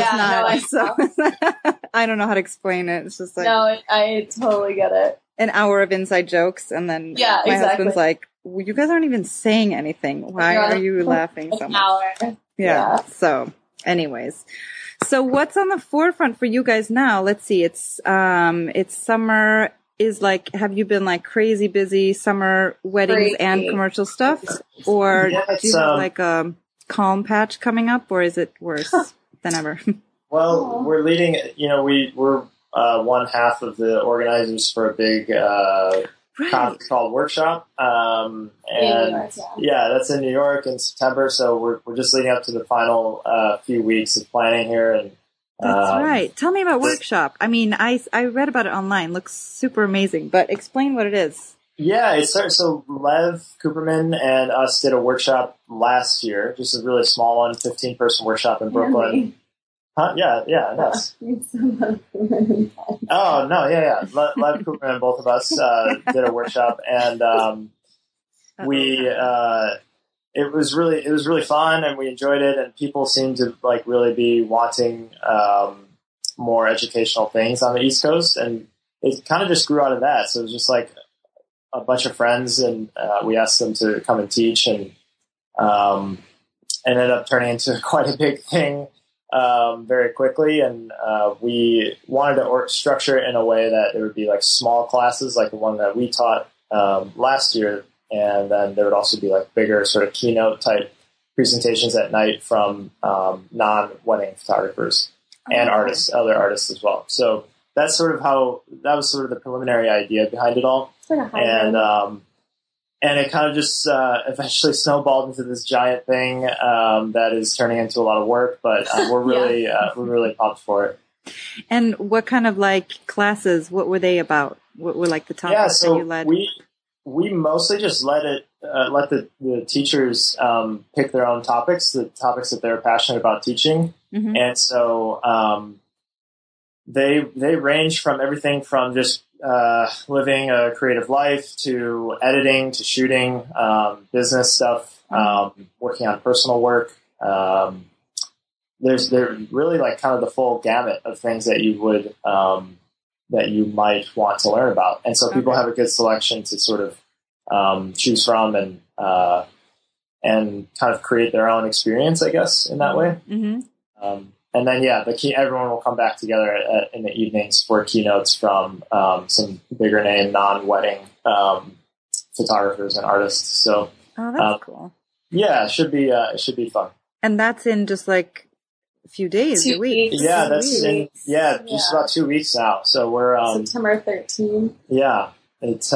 I don't know how to explain it. It's just like, no, I totally get it. An hour of inside jokes, and then my husband's like, well, you guys aren't even saying anything. Why are you laughing so much? Yeah. So anyways, so what's on the forefront for you guys now? Let's see. It's summer. Is like, have you been like crazy busy summer weddings and commercial stuff? Or do you have like a calm patch coming up, or is it worse than ever? Well, we're leading, we're one half of the organizers for a big conference called Workshop. That's in New York in September. So we're just leading up to the final few weeks of planning here. And that's right. Tell me about Workshop. I mean, I read about it online. Looks super amazing, but explain what it is. Yeah, it started. So Lev Cooperman and us did a workshop last year, just a really small one, 15-person workshop in Brooklyn. Huh? Yeah, nice. Oh, no, yeah. Lev Cooperman and both of us did a workshop, and it was really fun, and we enjoyed it, and people seemed to like really be wanting more educational things on the East Coast, and it kind of just grew out of that. So it was just like a bunch of friends, and we asked them to come and teach, and ended up turning into quite a big thing very quickly. And we wanted to structure it in a way that it would be like small classes, like the one that we taught last year. And then there would also be like bigger sort of keynote type presentations at night from non-wedding photographers and artists, other artists as well. So that's sort of that was sort of the preliminary idea behind it all. And it kind of just eventually snowballed into this giant thing that is turning into a lot of work, but we're really pumped for it. And what kind of like classes, what were they about? What were like the topics that you led? We mostly just let the teachers pick their own topics, the topics that they're passionate about teaching. Mm-hmm. And so they range from everything from just living a creative life to editing to shooting, business stuff, working on personal work. They're really like kind of the full gamut of things that you would that you might want to learn about. And so people have a good selection to sort of choose from and kind of create their own experience, I guess, in that way. Mm-hmm. And then, everyone will come back together in the evenings for keynotes from some bigger name non-wedding photographers and artists. So, that's cool. Yeah, it should be fun. And that's in just like a few days, a week. Yeah, just about 2 weeks now. So we're September 13th. Yeah, it's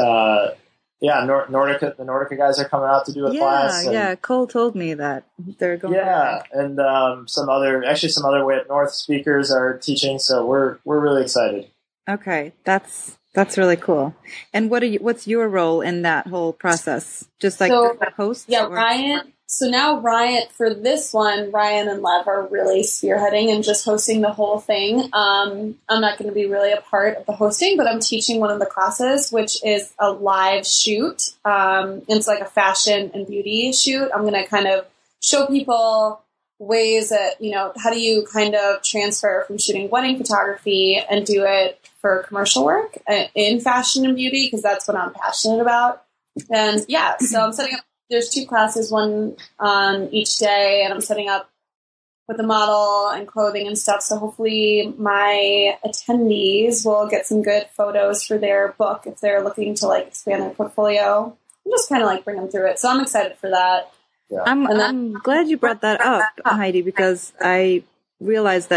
Nordica. The Nordica guys are coming out to do a class. Yeah, Cole told me that they're going. Yeah, and some other Way Up North speakers are teaching. So we're really excited. Okay, that's really cool. And what's your role in that whole process? Just like the host? Yeah, Ryan. So now Ryan, for this one, Ryan and Lev are really spearheading and just hosting the whole thing. I'm not going to be really a part of the hosting, but I'm teaching one of the classes, which is a live shoot. It's like a fashion and beauty shoot. I'm going to kind of show people ways that, how do you kind of transfer from shooting wedding photography and do it for commercial work in fashion and beauty, because that's what I'm passionate about. And so I'm setting up. There's 2 classes, one on each day, and I'm setting up with a model and clothing and stuff. So hopefully my attendees will get some good photos for their book if they're looking to like expand their portfolio and just kind of like bring them through it. So I'm excited for that. Yeah. I'm glad you brought that up, Heidi, because I realized that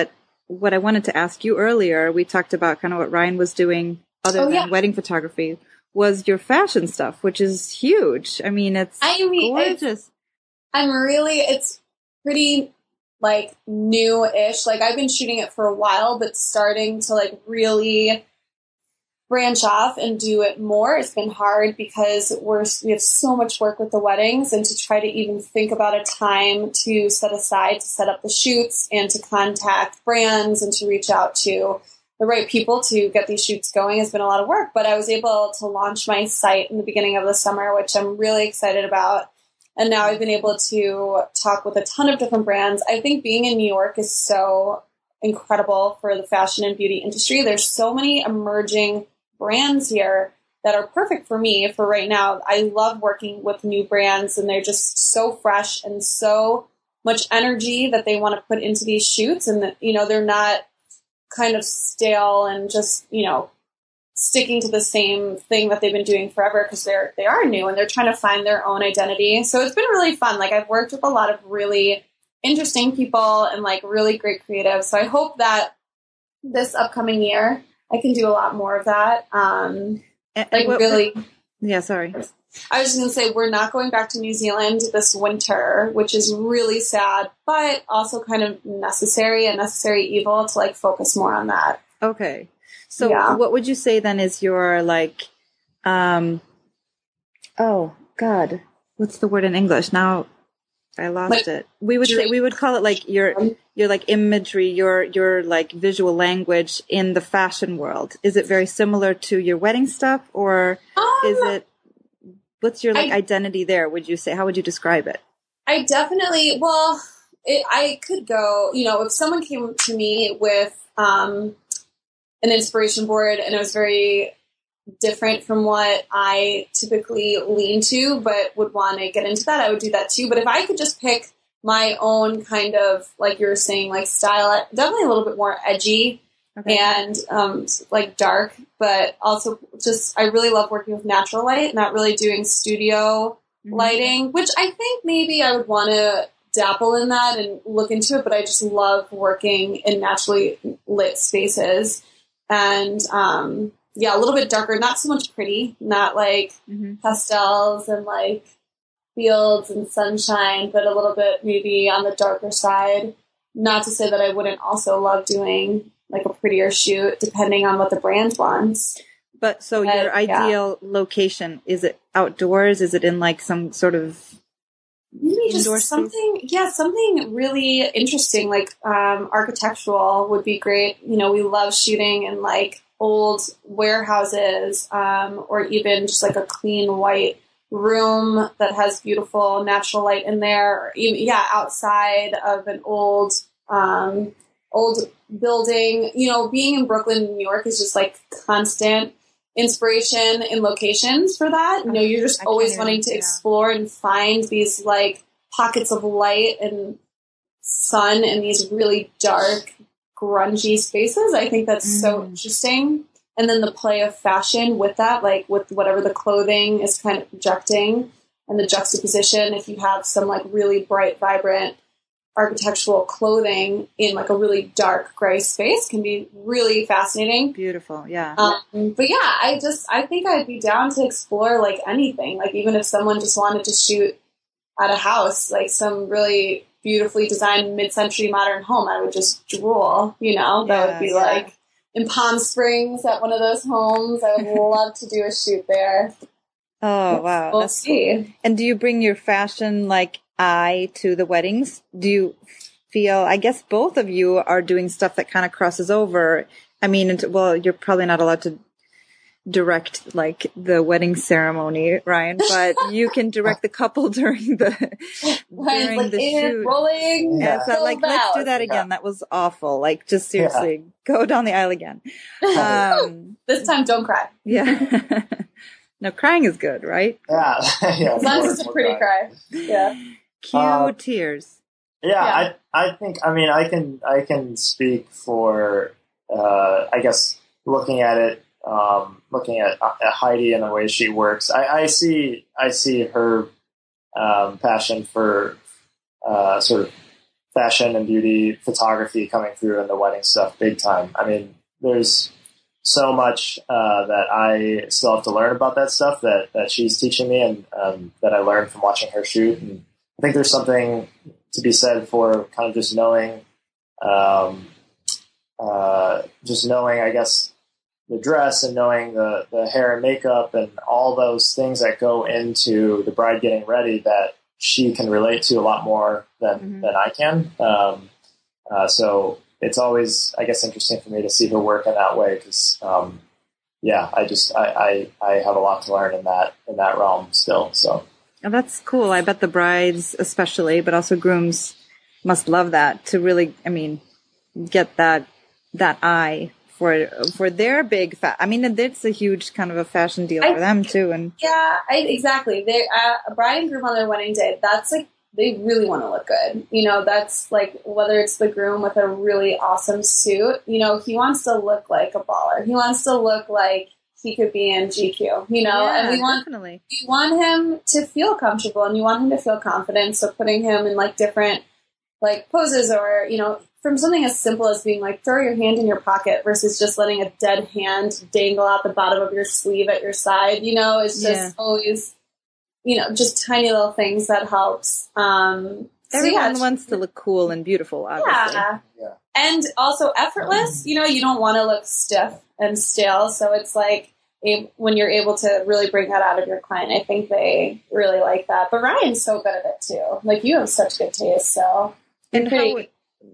what I wanted to ask you earlier, we talked about kind of what Ryan was doing other than wedding photography, was your fashion stuff, which is huge. I mean, it's gorgeous. It's pretty like new-ish. Like I've been shooting it for a while, but starting to like really branch off and do it more. It's been hard because we have so much work with the weddings, and to try to even think about a time to set aside to set up the shoots and to contact brands and to reach out to the right people to get these shoots going has been a lot of work. But I was able to launch my site in the beginning of the summer, which I'm really excited about. And now I've been able to talk with a ton of different brands. I think being in New York is so incredible for the fashion and beauty industry. There's so many emerging brands here that are perfect for me for right now. I love working with new brands, and they're just so fresh and so much energy that they want to put into these shoots. And, they're not kind of stale and just, sticking to the same thing that they've been doing forever, because they are new and they're trying to find their own identity. So it's been really fun. Like I've worked with a lot of really interesting people and like really great creatives. So I hope that this upcoming year I can do a lot more of that. Yeah, sorry. I was just going to say, we're not going back to New Zealand this winter, which is really sad, but also kind of a necessary evil to like focus more on that. Okay. So what would you say then is your like, oh God, what's the word in English? Now I lost it. We would call it like your like imagery, your like visual language in the fashion world. Is it very similar to your wedding stuff, or is it, what's your like identity there? Would you say, how would you describe it? I definitely, I could go, if someone came to me with, an inspiration board and it was very different from what I typically lean to, but would want to get into that, I would do that too. But if I could just pick my own kind of, like you were saying, like style, definitely a little bit more edgy and like dark, but also just, I really love working with natural light, not really doing studio lighting, which I think maybe I would want to dabble in that and look into it, but I just love working in naturally lit spaces. And a little bit darker, not so much pretty, not like pastels and like fields and sunshine, but a little bit maybe on the darker side. Not to say that I wouldn't also love doing like a prettier shoot, depending on what the brand wants. But so your ideal location, is it outdoors? Is it in like some sort of maybe just something really interesting, like architectural would be great. We love shooting in like old warehouses, or even just like a clean white room that has beautiful natural light in there, or even, outside of an old building. Being in Brooklyn, New York is just like constant inspiration in locations for that. You're just always wanting to explore and find these like pockets of light and sun in these really dark, grungy spaces. I think that's so interesting. And then the play of fashion with that, like with whatever the clothing is kind of projecting, and the juxtaposition. If you have some like really bright, vibrant architectural clothing in like a really dark gray space, can be really fascinating. Beautiful. Yeah. But I think I'd be down to explore like anything. Like even if someone just wanted to shoot at a house, like some really beautifully designed mid-century modern home, I would just drool, that would be like in Palm Springs at one of those homes. I would love to do a shoot there. Oh, wow. We'll see. And do you bring your fashion like eye to the weddings? Do you feel, I guess both of you are doing stuff that kind of crosses over. I mean, you're probably not allowed to direct like the wedding ceremony, Ryan, but you can direct the couple during the shoot. Rolling. Yeah, so like, let's do that again. That was awful. Like, just seriously, go down the aisle again. This time, don't cry. Yeah. No, crying is good, right? Yeah. As long as it's a pretty cry. Yeah. Cue tears. Yeah. I think, I can speak for, I guess, looking at Heidi and the way she works. I see her passion for sort of fashion and beauty photography coming through in the wedding stuff big time. I mean, there's so much that I still have to learn about that stuff that she's teaching me and that I learned from watching her shoot. And I think there's something to be said for kind of just knowing, I guess, the dress and knowing the hair and makeup and all those things that go into the bride getting ready that she can relate to a lot more than I can. So it's always, I guess, interesting for me to see her work in that way because, I have a lot to learn in that realm still. So oh, that's cool. I bet the brides especially, but also grooms must love that to really, I mean, get that eye for their big I mean, it's a huge kind of a fashion deal for them too. And exactly. They a bride and groom on their wedding day. That's like they really want to look good. You know, that's like whether it's the groom with a really awesome suit. You know, he wants to look like a baller. He wants to look like he could be in GQ. You know, and we want him to feel comfortable and you want him to feel confident. So putting him in like different like poses or from something as simple as being like, throw your hand in your pocket versus just letting a dead hand dangle out the bottom of your sleeve at your side, it's just always, just tiny little things that helps. Everyone wants to look cool and beautiful, obviously. Yeah. And also effortless, you don't want to look stiff and stale. So it's like when you're able to really bring that out of your client, I think they really like that. But Ryan's so good at it too. Like you have such good taste. So you're pretty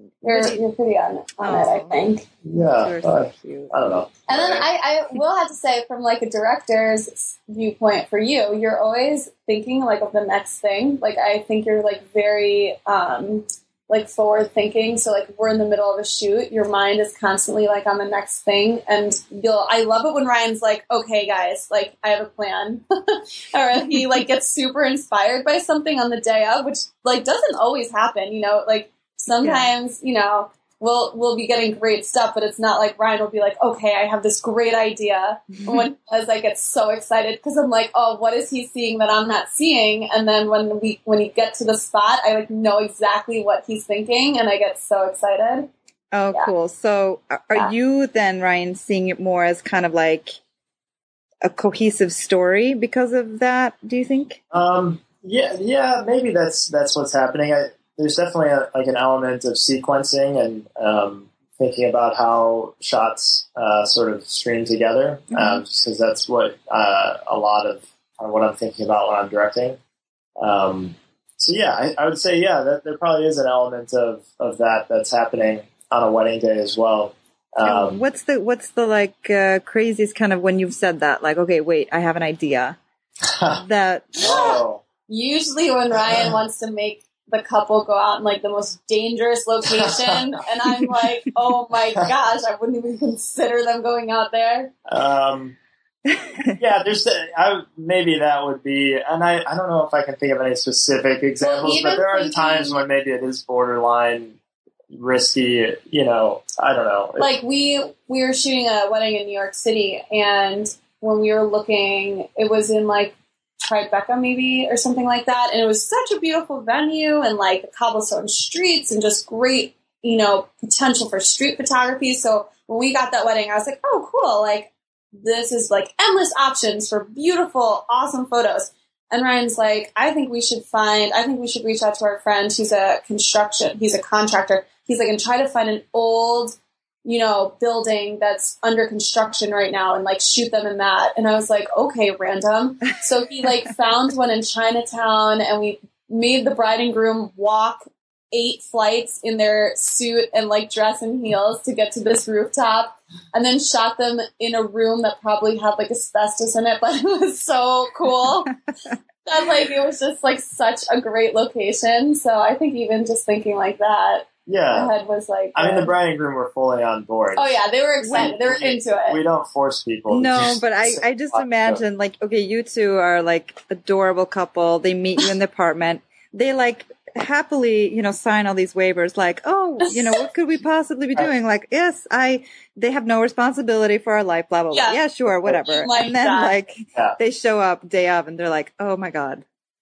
on it, I think. Yeah, so I don't know. And then I will have to say, from like a director's viewpoint for you, you're always thinking like of the next thing. Like I think you're like very like forward thinking. So like we're in the middle of a shoot, your mind is constantly like on the next thing, and I love it when Ryan's like, okay guys, like I have a plan, or he like gets super inspired by something on the day of, which like doesn't always happen, like. Sometimes, we'll be getting great stuff, but it's not like Ryan will be like, okay, I have this great idea. As I get so excited because I'm like, oh, what is he seeing that I'm not seeing? And then when he get to the spot, I like know exactly what he's thinking and I get so excited. Oh, yeah. Cool. So are you then, Ryan, seeing it more as kind of like a cohesive story because of that, do you think? Yeah, maybe that's what's happening. There's definitely an element of sequencing and thinking about how shots sort of stream together, just because that's what a lot of what I'm thinking about when I'm directing. So yeah, I would say that there probably is an element of that that's happening on a wedding day as well. What's the like craziest kind of when you've said that, like, okay, wait, I have an idea that. Usually when Ryan wants to make the couple go out in like the most dangerous location, and I'm like, oh my gosh, I wouldn't even consider them going out there. Yeah, maybe that would be, and I don't know if I can think of any specific examples, but there are times when maybe it is borderline risky, I don't know. Like we were shooting a wedding in New York City, and when we were looking, it was in like Tribeca maybe or something like that, and it was such a beautiful venue and like the cobblestone streets and just great potential for street photography. So when we got that wedding, I was like, oh cool, like this is like endless options for beautiful awesome photos. And Ryan's like, I think we should reach out to our friend he's a contractor, he's like, and try to find an old building that's under construction right now and like shoot them in that. And I was like, okay, random. So he like found one in Chinatown, and we made the bride and groom walk 8 flights in their suit and like dress and heels to get to this rooftop, and then shot them in a room that probably had like asbestos in it, but it was so cool. That like it was just like such a great location. So I think even just thinking like that, my head was like, I mean, the bride and groom were fully on board. Oh yeah, they were excited. They were into it. We don't force people. No, but I just imagine like, okay, you two are like adorable couple. They meet you in the apartment. They like happily, sign all these waivers like, oh, what could we possibly be doing? Like, yes, they have no responsibility for our life, blah, blah, blah. Yeah, sure, whatever. And then they show up day of and they're like, oh my God,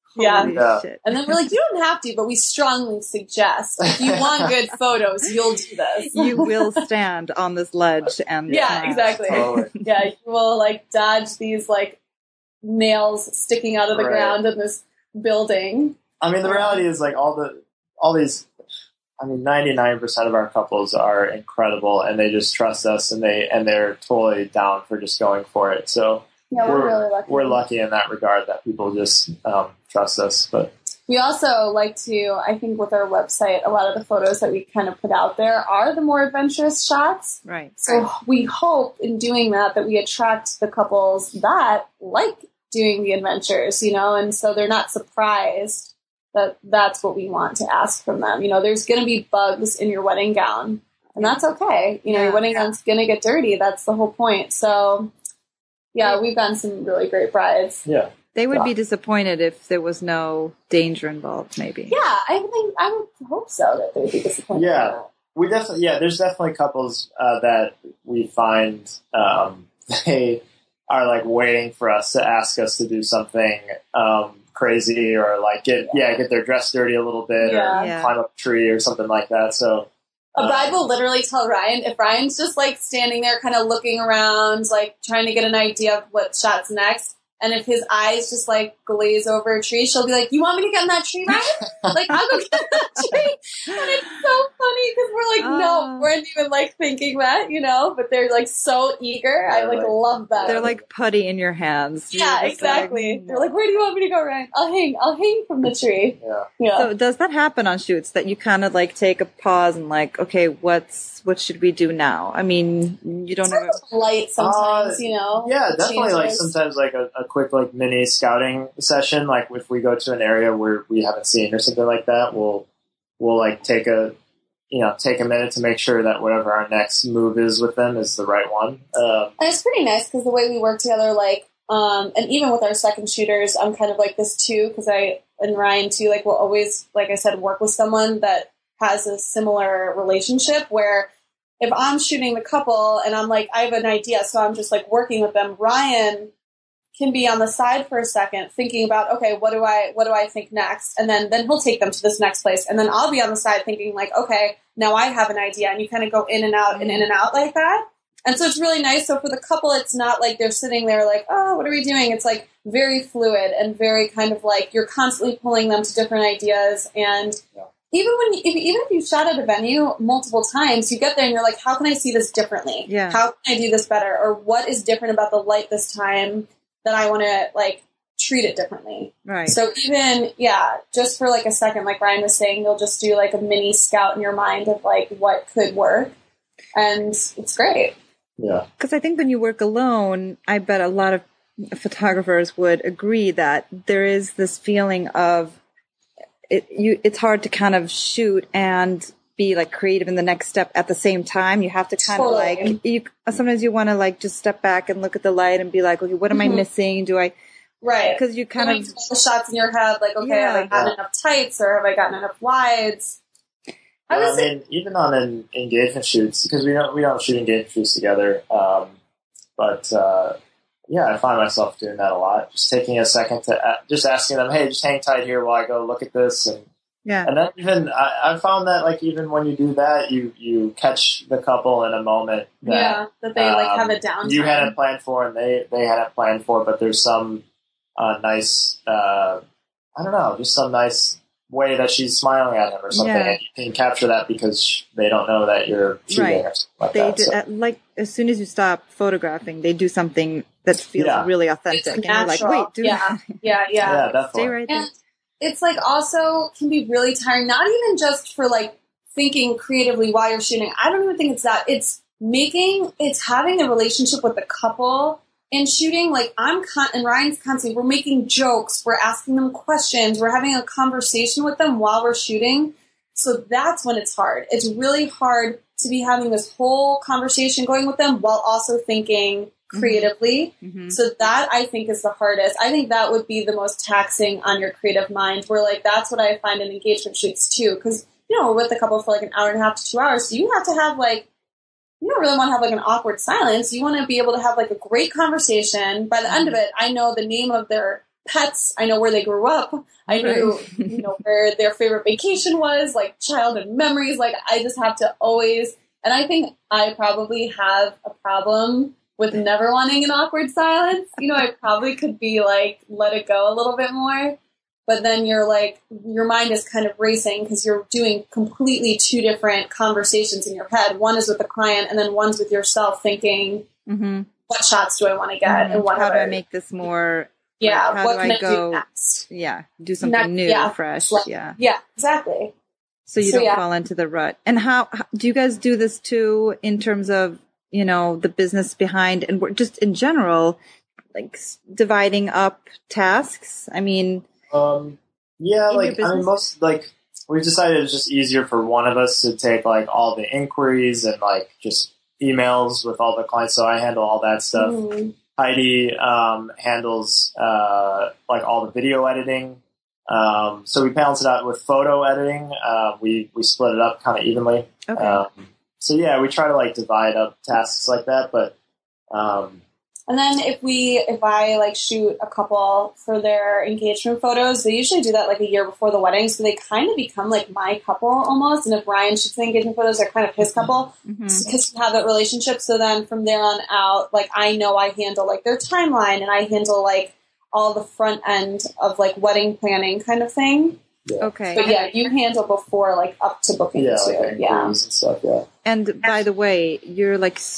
Holy Yeah. shit. And then we're like, you don't have to, but we strongly suggest if you want good photos, you'll do this. You will stand on this ledge and Yeah, smile. exactly. Totally. Yeah, you will like dodge these like nails sticking out of the Right. ground in this building. I mean, the reality is like all these. I mean, 99% of our couples are incredible, and they just trust us, and they're totally down for just going for it. So Yeah, we're really lucky. We're lucky in that regard that people just trust us. But We also like to, I think with our website, a lot of the photos that we kind of put out there are the more adventurous shots. Right. So we hope in doing that we attract the couples that like doing the adventures, and so they're not surprised that that's what we want to ask from them. There's going to be bugs in your wedding gown, and that's okay. Your wedding gown's going to get dirty. That's the whole point. So yeah, we've gotten some really great brides. yeah, They would be disappointed if there was no danger involved, maybe. Yeah, I would hope so that they would be disappointed. in Yeah. that. There's definitely couples that we find they are like waiting for us to ask us to do something crazy or like get their dress dirty a little bit Yeah. or Yeah. climb up a tree or something like that. So A bride will literally tell Ryan, if Ryan's just like standing there kind of looking around, like trying to get an idea of what shot's next, and if his eyes just like glaze over a tree, she'll be like, "You want me to get in that tree, Ryan? Like, I'll go get in that tree." And it's so funny because we're like, no, we weren't even like thinking that, but they're like so eager. I like love that. They're like putty in your hands. yeah, You're just like, exactly. They're like, "Where do you want me to go, Ryan? I'll hang from the tree." yeah. Yeah. So does that happen on shoots that you kind of like take a pause and like, okay, what should we do now? I mean, you don't know. Light sometimes, Yeah, definitely. Like changes. sometimes like a quick like mini scouting session. Like if we go to an area where we haven't seen or something like that, we'll like take a minute to make sure that whatever our next move is with them is the right one. And it's pretty nice because the way we work together, like, and even with our second shooters, I'm kind of like this too, because I and Ryan too, like, will always, like I said, work with someone that has a similar relationship where if I'm shooting the couple and I'm like, I have an idea, so I'm just like working with them, Ryan can be on the side for a second thinking about, okay, what do I think next? And then he'll take them to this next place. And then I'll be on the side thinking like, okay, now I have an idea. And you kind of go in and out and in and out like that. And so it's really nice. So for the couple, it's not like they're sitting there like, oh, what are we doing? It's like very fluid and very kind of like you're constantly pulling them to different ideas. And even if you shot at a venue multiple times, you get there and you're like, how can I see this differently? Yeah. How can I do this better? Or what is different about the light this time that I want to like treat it differently? Right. So even, just for like a second, like Ryan was saying, you'll just do like a mini scout in your mind of like what could work. And it's great. Yeah. Because I think when you work alone, I bet a lot of photographers would agree that there is this feeling of it's hard to kind of shoot and be like creative in the next step at the same time. You have to kind of like, sometimes you want to like just step back and look at the light and be like, okay, what am I missing? Right. Because you kind of the shots in your head, like, okay, have I gotten enough tights or have I gotten enough wides? I mean, even on an engagement shoots, because we don't shoot engagement shoots together. But I find myself doing that a lot. Just taking a second to just asking them, hey, just hang tight here while I go look at this. And then even I found that like even when you do that, you catch the couple in a moment that they like have a downtime you hadn't planned for and they hadn't planned for, but there's some nice just some nice way that she's smiling at him or something, and you can capture that because they don't know that you're shooting or something like that. Like as soon as you stop photographing, they do something that feels really authentic, and you're like, wait, yeah, definitely. Stay right there. And it's like also can be really tiring, not even just for like thinking creatively while you're shooting. I don't even think it's that. It's having a relationship with the couple in shooting. Like and Ryan's constantly, we're making jokes, we're asking them questions, we're having a conversation with them while we're shooting. So that's when it's hard. It's really hard to be having this whole conversation going with them while also thinking creatively. Mm-hmm. So that I think is the hardest. I think that would be the most taxing on your creative mind, where like that's what I find in engagement shoots too, because we're with the couple for like an hour and a half to 2 hours, so you have to have like, you don't really want to have like an awkward silence. You want to be able to have like a great conversation. By the end of it, I know the name of their pets. I know where they grew up. I knew, where their favorite vacation was, like childhood memories. Like I just have to always, and I think I probably have a problem with never wanting an awkward silence. I probably could be like, let it go a little bit more. But then you're like, your mind is kind of racing because you're doing completely two different conversations in your head. One is with the client and then one's with yourself thinking, what shots do I want to get? And how do I make this more? Yeah. How what do can I I go? do next? Yeah. Do something new, fresh. Yeah, exactly. So you don't fall into the rut. And how do you guys do this too in terms of, the business behind and we're just in general, like dividing up tasks? I mean, most we've decided it's just easier for one of us to take like all the inquiries and like just emails with all the clients. So I handle all that stuff. Heidi handles like all the video editing. So we balance it out with photo editing. We split it up kind of evenly. Okay. So yeah, we try to like divide up tasks like that, but and then if I like shoot a couple for their engagement photos, they usually do that like a year before the wedding. So they kind of become like my couple almost. And if Ryan shoots the engagement photos, they're kind of his couple because we have that relationship. So then from there on out, like I know I handle like their timeline and I handle like all the front end of like wedding planning kind of thing. Yeah. Okay. But yeah, you handle before like up to booking too. And stuff, yeah. And by the way, you're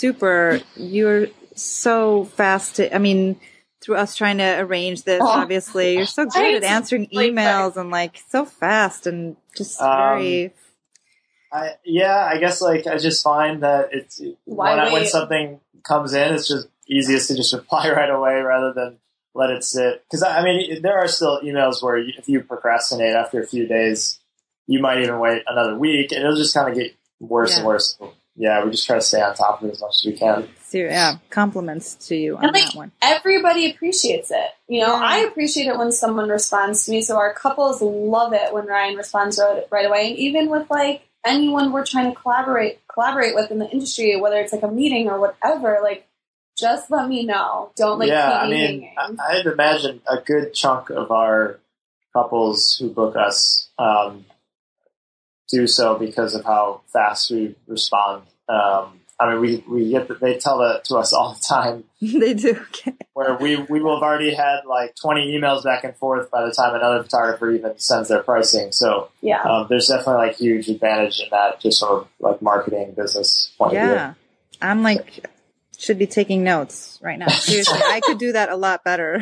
so fast through us trying to arrange this, obviously you're so good at answering emails and like so fast and just very I guess like I just find that it's when something comes in, it's just easiest to just reply right away rather than let it sit. Because there are still emails where if you procrastinate after a few days, you might even wait another week and it'll just kind of get worse and worse. Yeah, we just try to stay on top of it as much as we can. So, yeah, compliments to you on that one. Everybody appreciates it. I appreciate it when someone responds to me. So our couples love it when Ryan responds right away. And even with like anyone we're trying to collaborate with in the industry, whether it's like a meeting or whatever, like just let me know. Don't keep me hanging. I'd imagine a good chunk of our couples who book us do so because of how fast we respond. They tell that to us all the time. They do. Okay. Where we will have already had like 20 emails back and forth by the time another photographer even sends their pricing. So there's definitely like huge advantage in that just from a like marketing business point of view. Yeah. I'm like, should be taking notes right now. Seriously, I could do that a lot better.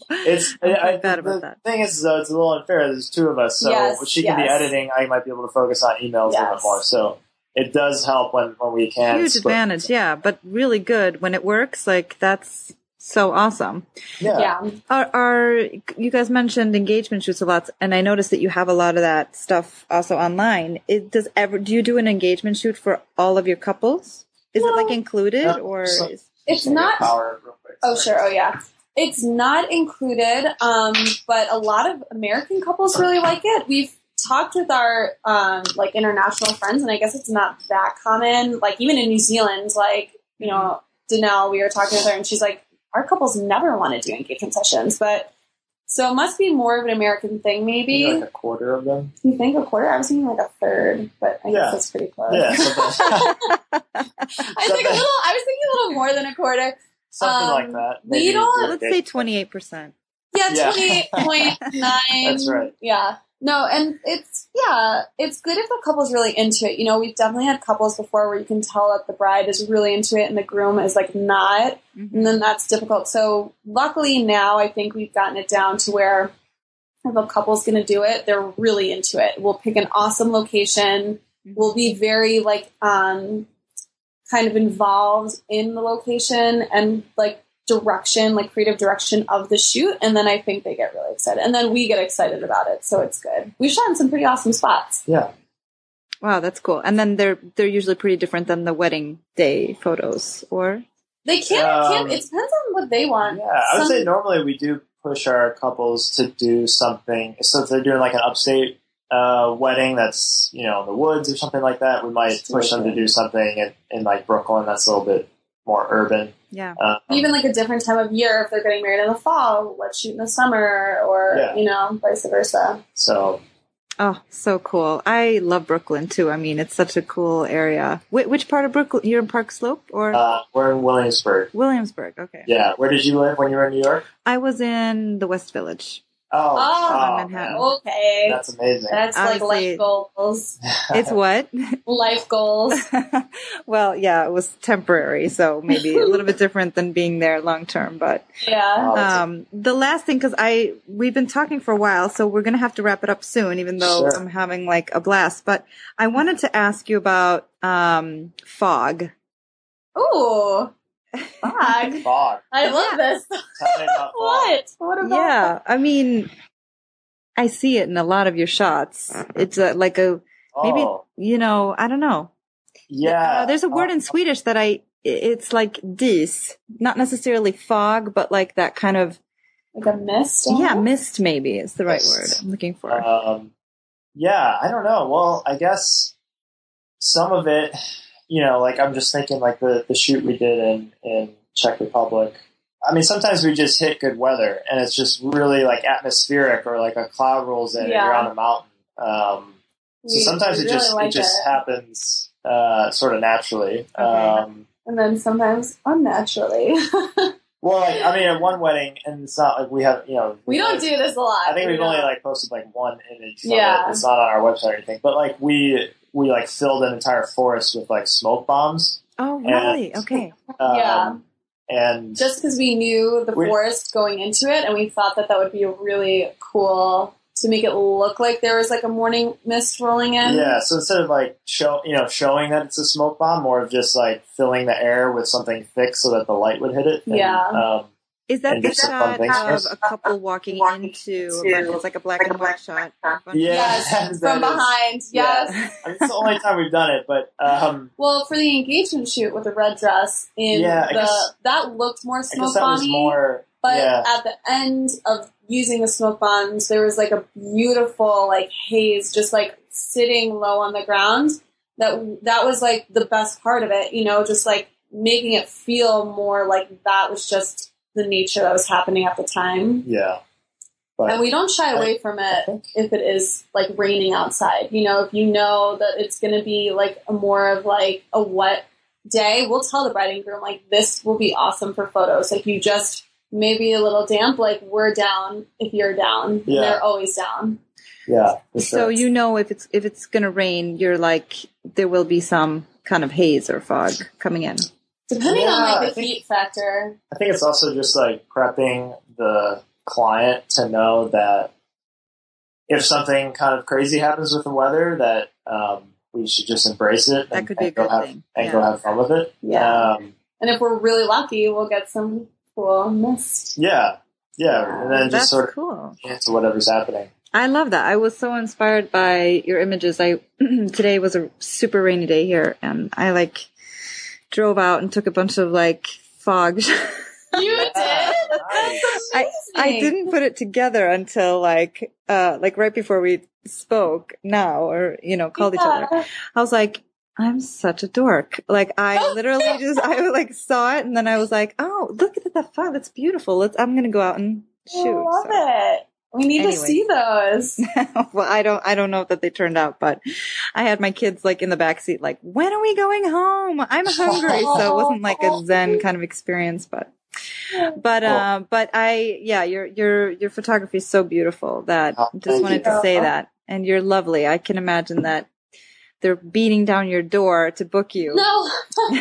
The thing is, though, it's a little unfair. There's two of us, so she can be editing. I might be able to focus on emails a little bit more. So it does help when we can. Huge advantage, but really good when it works. Like that's so awesome. Yeah. Are you guys mentioned engagement shoots a lot, and I noticed that you have a lot of that stuff also online. Do you do an engagement shoot for all of your couples? Is it like included or? It's not. Sure. Oh yeah. It's not included. But a lot of American couples really like it. We've talked with our, like international friends, and I guess it's not that common. Like even in New Zealand, like, Danelle, we were talking with her and she's like, our couples never want to do engagement sessions, but so it must be more of an American thing, maybe. Like a quarter of them? You think a quarter? I was thinking like a third, but I guess that's pretty close. Yeah. I was thinking a little more than a quarter. Something like that. Maybe let's say 28%. Yeah, 28.9. That's right. Yeah. No, and it's good if the couple's really into it. We've definitely had couples before where you can tell that the bride is really into it and the groom is like not, and then that's difficult. So luckily now I think we've gotten it down to where if a couple's going to do it, they're really into it. We'll pick an awesome location. We'll be very like, kind of involved in the location and like direction, like creative direction of the shoot. And then I think they get really excited. And then we get excited about it. So it's good. We've shot in some pretty awesome spots. Yeah. Wow, that's cool. And then they're usually pretty different than the wedding day photos, or? They can. It depends on what they want. Yeah, I would say normally we do push our couples to do something. So if they're doing like an upstate wedding that's, in the woods or something like that, we might push them to do something in like Brooklyn that's a little bit more urban. Yeah. Even like a different time of year, if they're getting married in the fall, let's shoot in the summer, or vice versa. So. Oh, so cool. I love Brooklyn too. I mean, it's such a cool area. Which part of Brooklyn? You're in Park Slope or? We're in Williamsburg. Williamsburg. Okay. Yeah. Where did you live when you were in New York? I was in the West Village. Oh, Manhattan. Okay. That's amazing. That's Honestly, like life goals. It's what? Life goals. Well, yeah, it was temporary, so maybe a little bit different than being there long term. But the last thing, because we've been talking for a while, so we're going to have to wrap it up soon, even though I'm having like a blast. But I wanted to ask you about fog. Ooh. Fog. I love this. Tell me about fog. What about Yeah, I mean, I see it in a lot of your shots. It's like a, maybe, I don't know. Yeah. There's a word in Swedish that it's like dis, not necessarily fog, but like that kind of. Like a mist? Yeah, mist maybe is the right word I'm looking for. Yeah, I don't know. Well, I guess some of it, like I'm just thinking like the shoot we did in Czech Republic. I mean, sometimes we just hit good weather and it's just really like atmospheric, or like a cloud rolls in and you're on a mountain. So sometimes it just happens sort of naturally. Okay. And then sometimes unnaturally. Well, like, I mean, at one wedding, and it's not like we have, we don't do this a lot. I think we've only like posted like one image from it. It's not on our website or anything, but like we like filled an entire forest with like smoke bombs. Oh, really? Okay. And just because we knew the forest going into it, and we thought that would be really cool to make it look like there was like a morning mist rolling in. Yeah, so instead of like showing that it's a smoke bomb, more of just like filling the air with something thick so that the light would hit it. And, is that the shot of a couple walking into? It's like a black and white shot. Yes, from behind. Yes. Yeah. I mean, it's the only time we've done it, but well, for the engagement shoot with the red dress that looked more smoke bomby. But at the end of using the smoke bombs, there was like a beautiful like haze, just like sitting low on the ground. That was like the best part of it, just like making it feel more like that was just the nature that was happening at the time. Yeah. And we don't shy away from it if it is like raining outside. If you know that it's going to be like more of like a wet day, we'll tell the bride and groom like this will be awesome for photos. Like you just maybe a little damp, like we're down if you're down. Yeah. They're always down. Yeah. For So sure. if it's going to rain, you're like there will be some kind of haze or fog coming in. Depending on like the heat factor. I think it's also just like prepping the client to know that if something kind of crazy happens with the weather, that we should just embrace it. That could be a good thing. And go have fun with it. Yeah. And if we're really lucky, we'll get some cool mist. Yeah. And then just sort of cool. Into whatever's happening. I love that. I was so inspired by your images. Today was a super rainy day here, and I like drove out and took a bunch of like fog. You did? Nice. I didn't put it together until like right before we spoke now, or called each other. I was like, I'm such a dork. Like I literally I like saw it, and then I was like, oh, look at that fog. That's beautiful. I'm gonna go out and shoot. I love it. We need to see those. Well, I don't know that they turned out, but I had my kids like in the backseat, like, when are we going home? I'm hungry. So it wasn't like a Zen kind of experience, but your photography is so beautiful that just wanted to say that. And you're lovely. I can imagine that they're beating down your door to book you. No.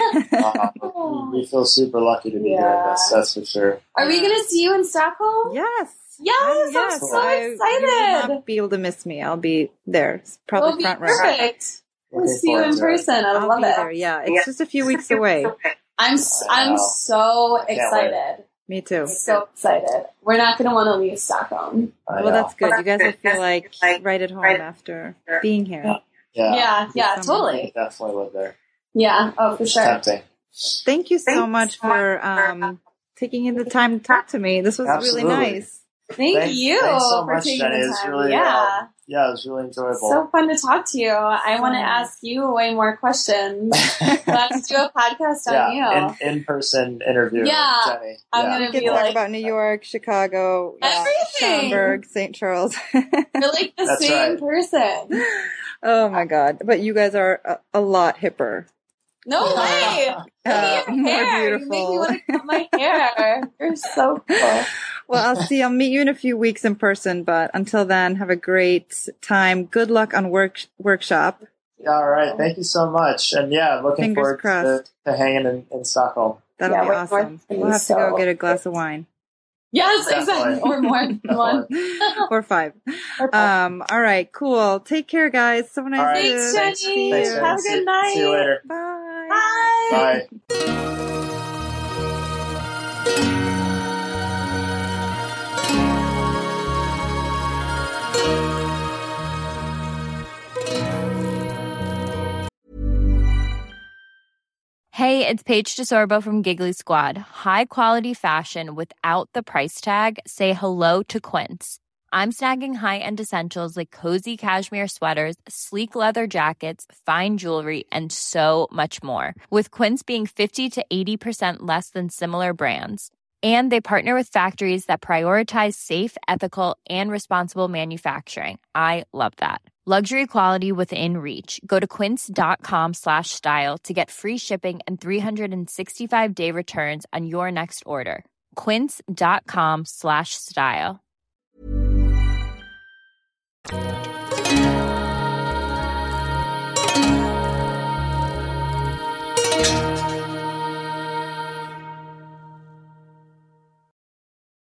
We feel super lucky to be doing this. That's for sure. Are we going to see you in Stockholm? Yes. Yes, I'm so excited. You will not be able to miss me. I'll be there. It's probably front row. Perfect. We'll see you in person. I love it. There. Yeah, it's just a few weeks away. I'm so excited. Me too. So excited. We're not going to want to leave Stockholm. Well, that's good. You guys will feel like right at home after being here. Yeah, totally. Definitely live there. Yeah, for sure. Tempting. Thank you so much for taking the time to talk to me. This was really nice. Thank you Thanks so for much, taking Jenny. the It's time. really, yeah. Yeah, it was really enjoyable. So fun to talk to you. I want to ask you way more questions. Let's do a podcast on you. In-person interview with Jenny. I'm going to We be can talk like about New York, Chicago, everything. Schaumburg, St. Charles. We're like the same person. Oh my God. But you guys are a lot hipper. No way. Look at your more hair. beautiful. You make me want to cut my hair. You're so cool. Well, I'll meet you in a few weeks in person, but until then, have a great time. Good luck on workshop. All right. Thank you so much. And looking Fingers forward to hanging in Stockholm. That'll be awesome. We'll have to go get a glass of wine. Yes, exactly. Or more than one. Or 5. All right, cool. Take care, guys. So nice. Right. Thanks, Jenny. Have a good night. See you later. Bye. Bye. Hey, it's Paige DeSorbo from Giggly Squad. High quality fashion without the price tag. Say hello to Quince. I'm snagging high-end essentials like cozy cashmere sweaters, sleek leather jackets, fine jewelry, and so much more. With Quince being 50 to 80% less than similar brands. And they partner with factories that prioritize safe, ethical, and responsible manufacturing. I love that. Luxury quality within reach. Go to quince.com/style to get free shipping and 365-day returns on your next order. Quince.com/style.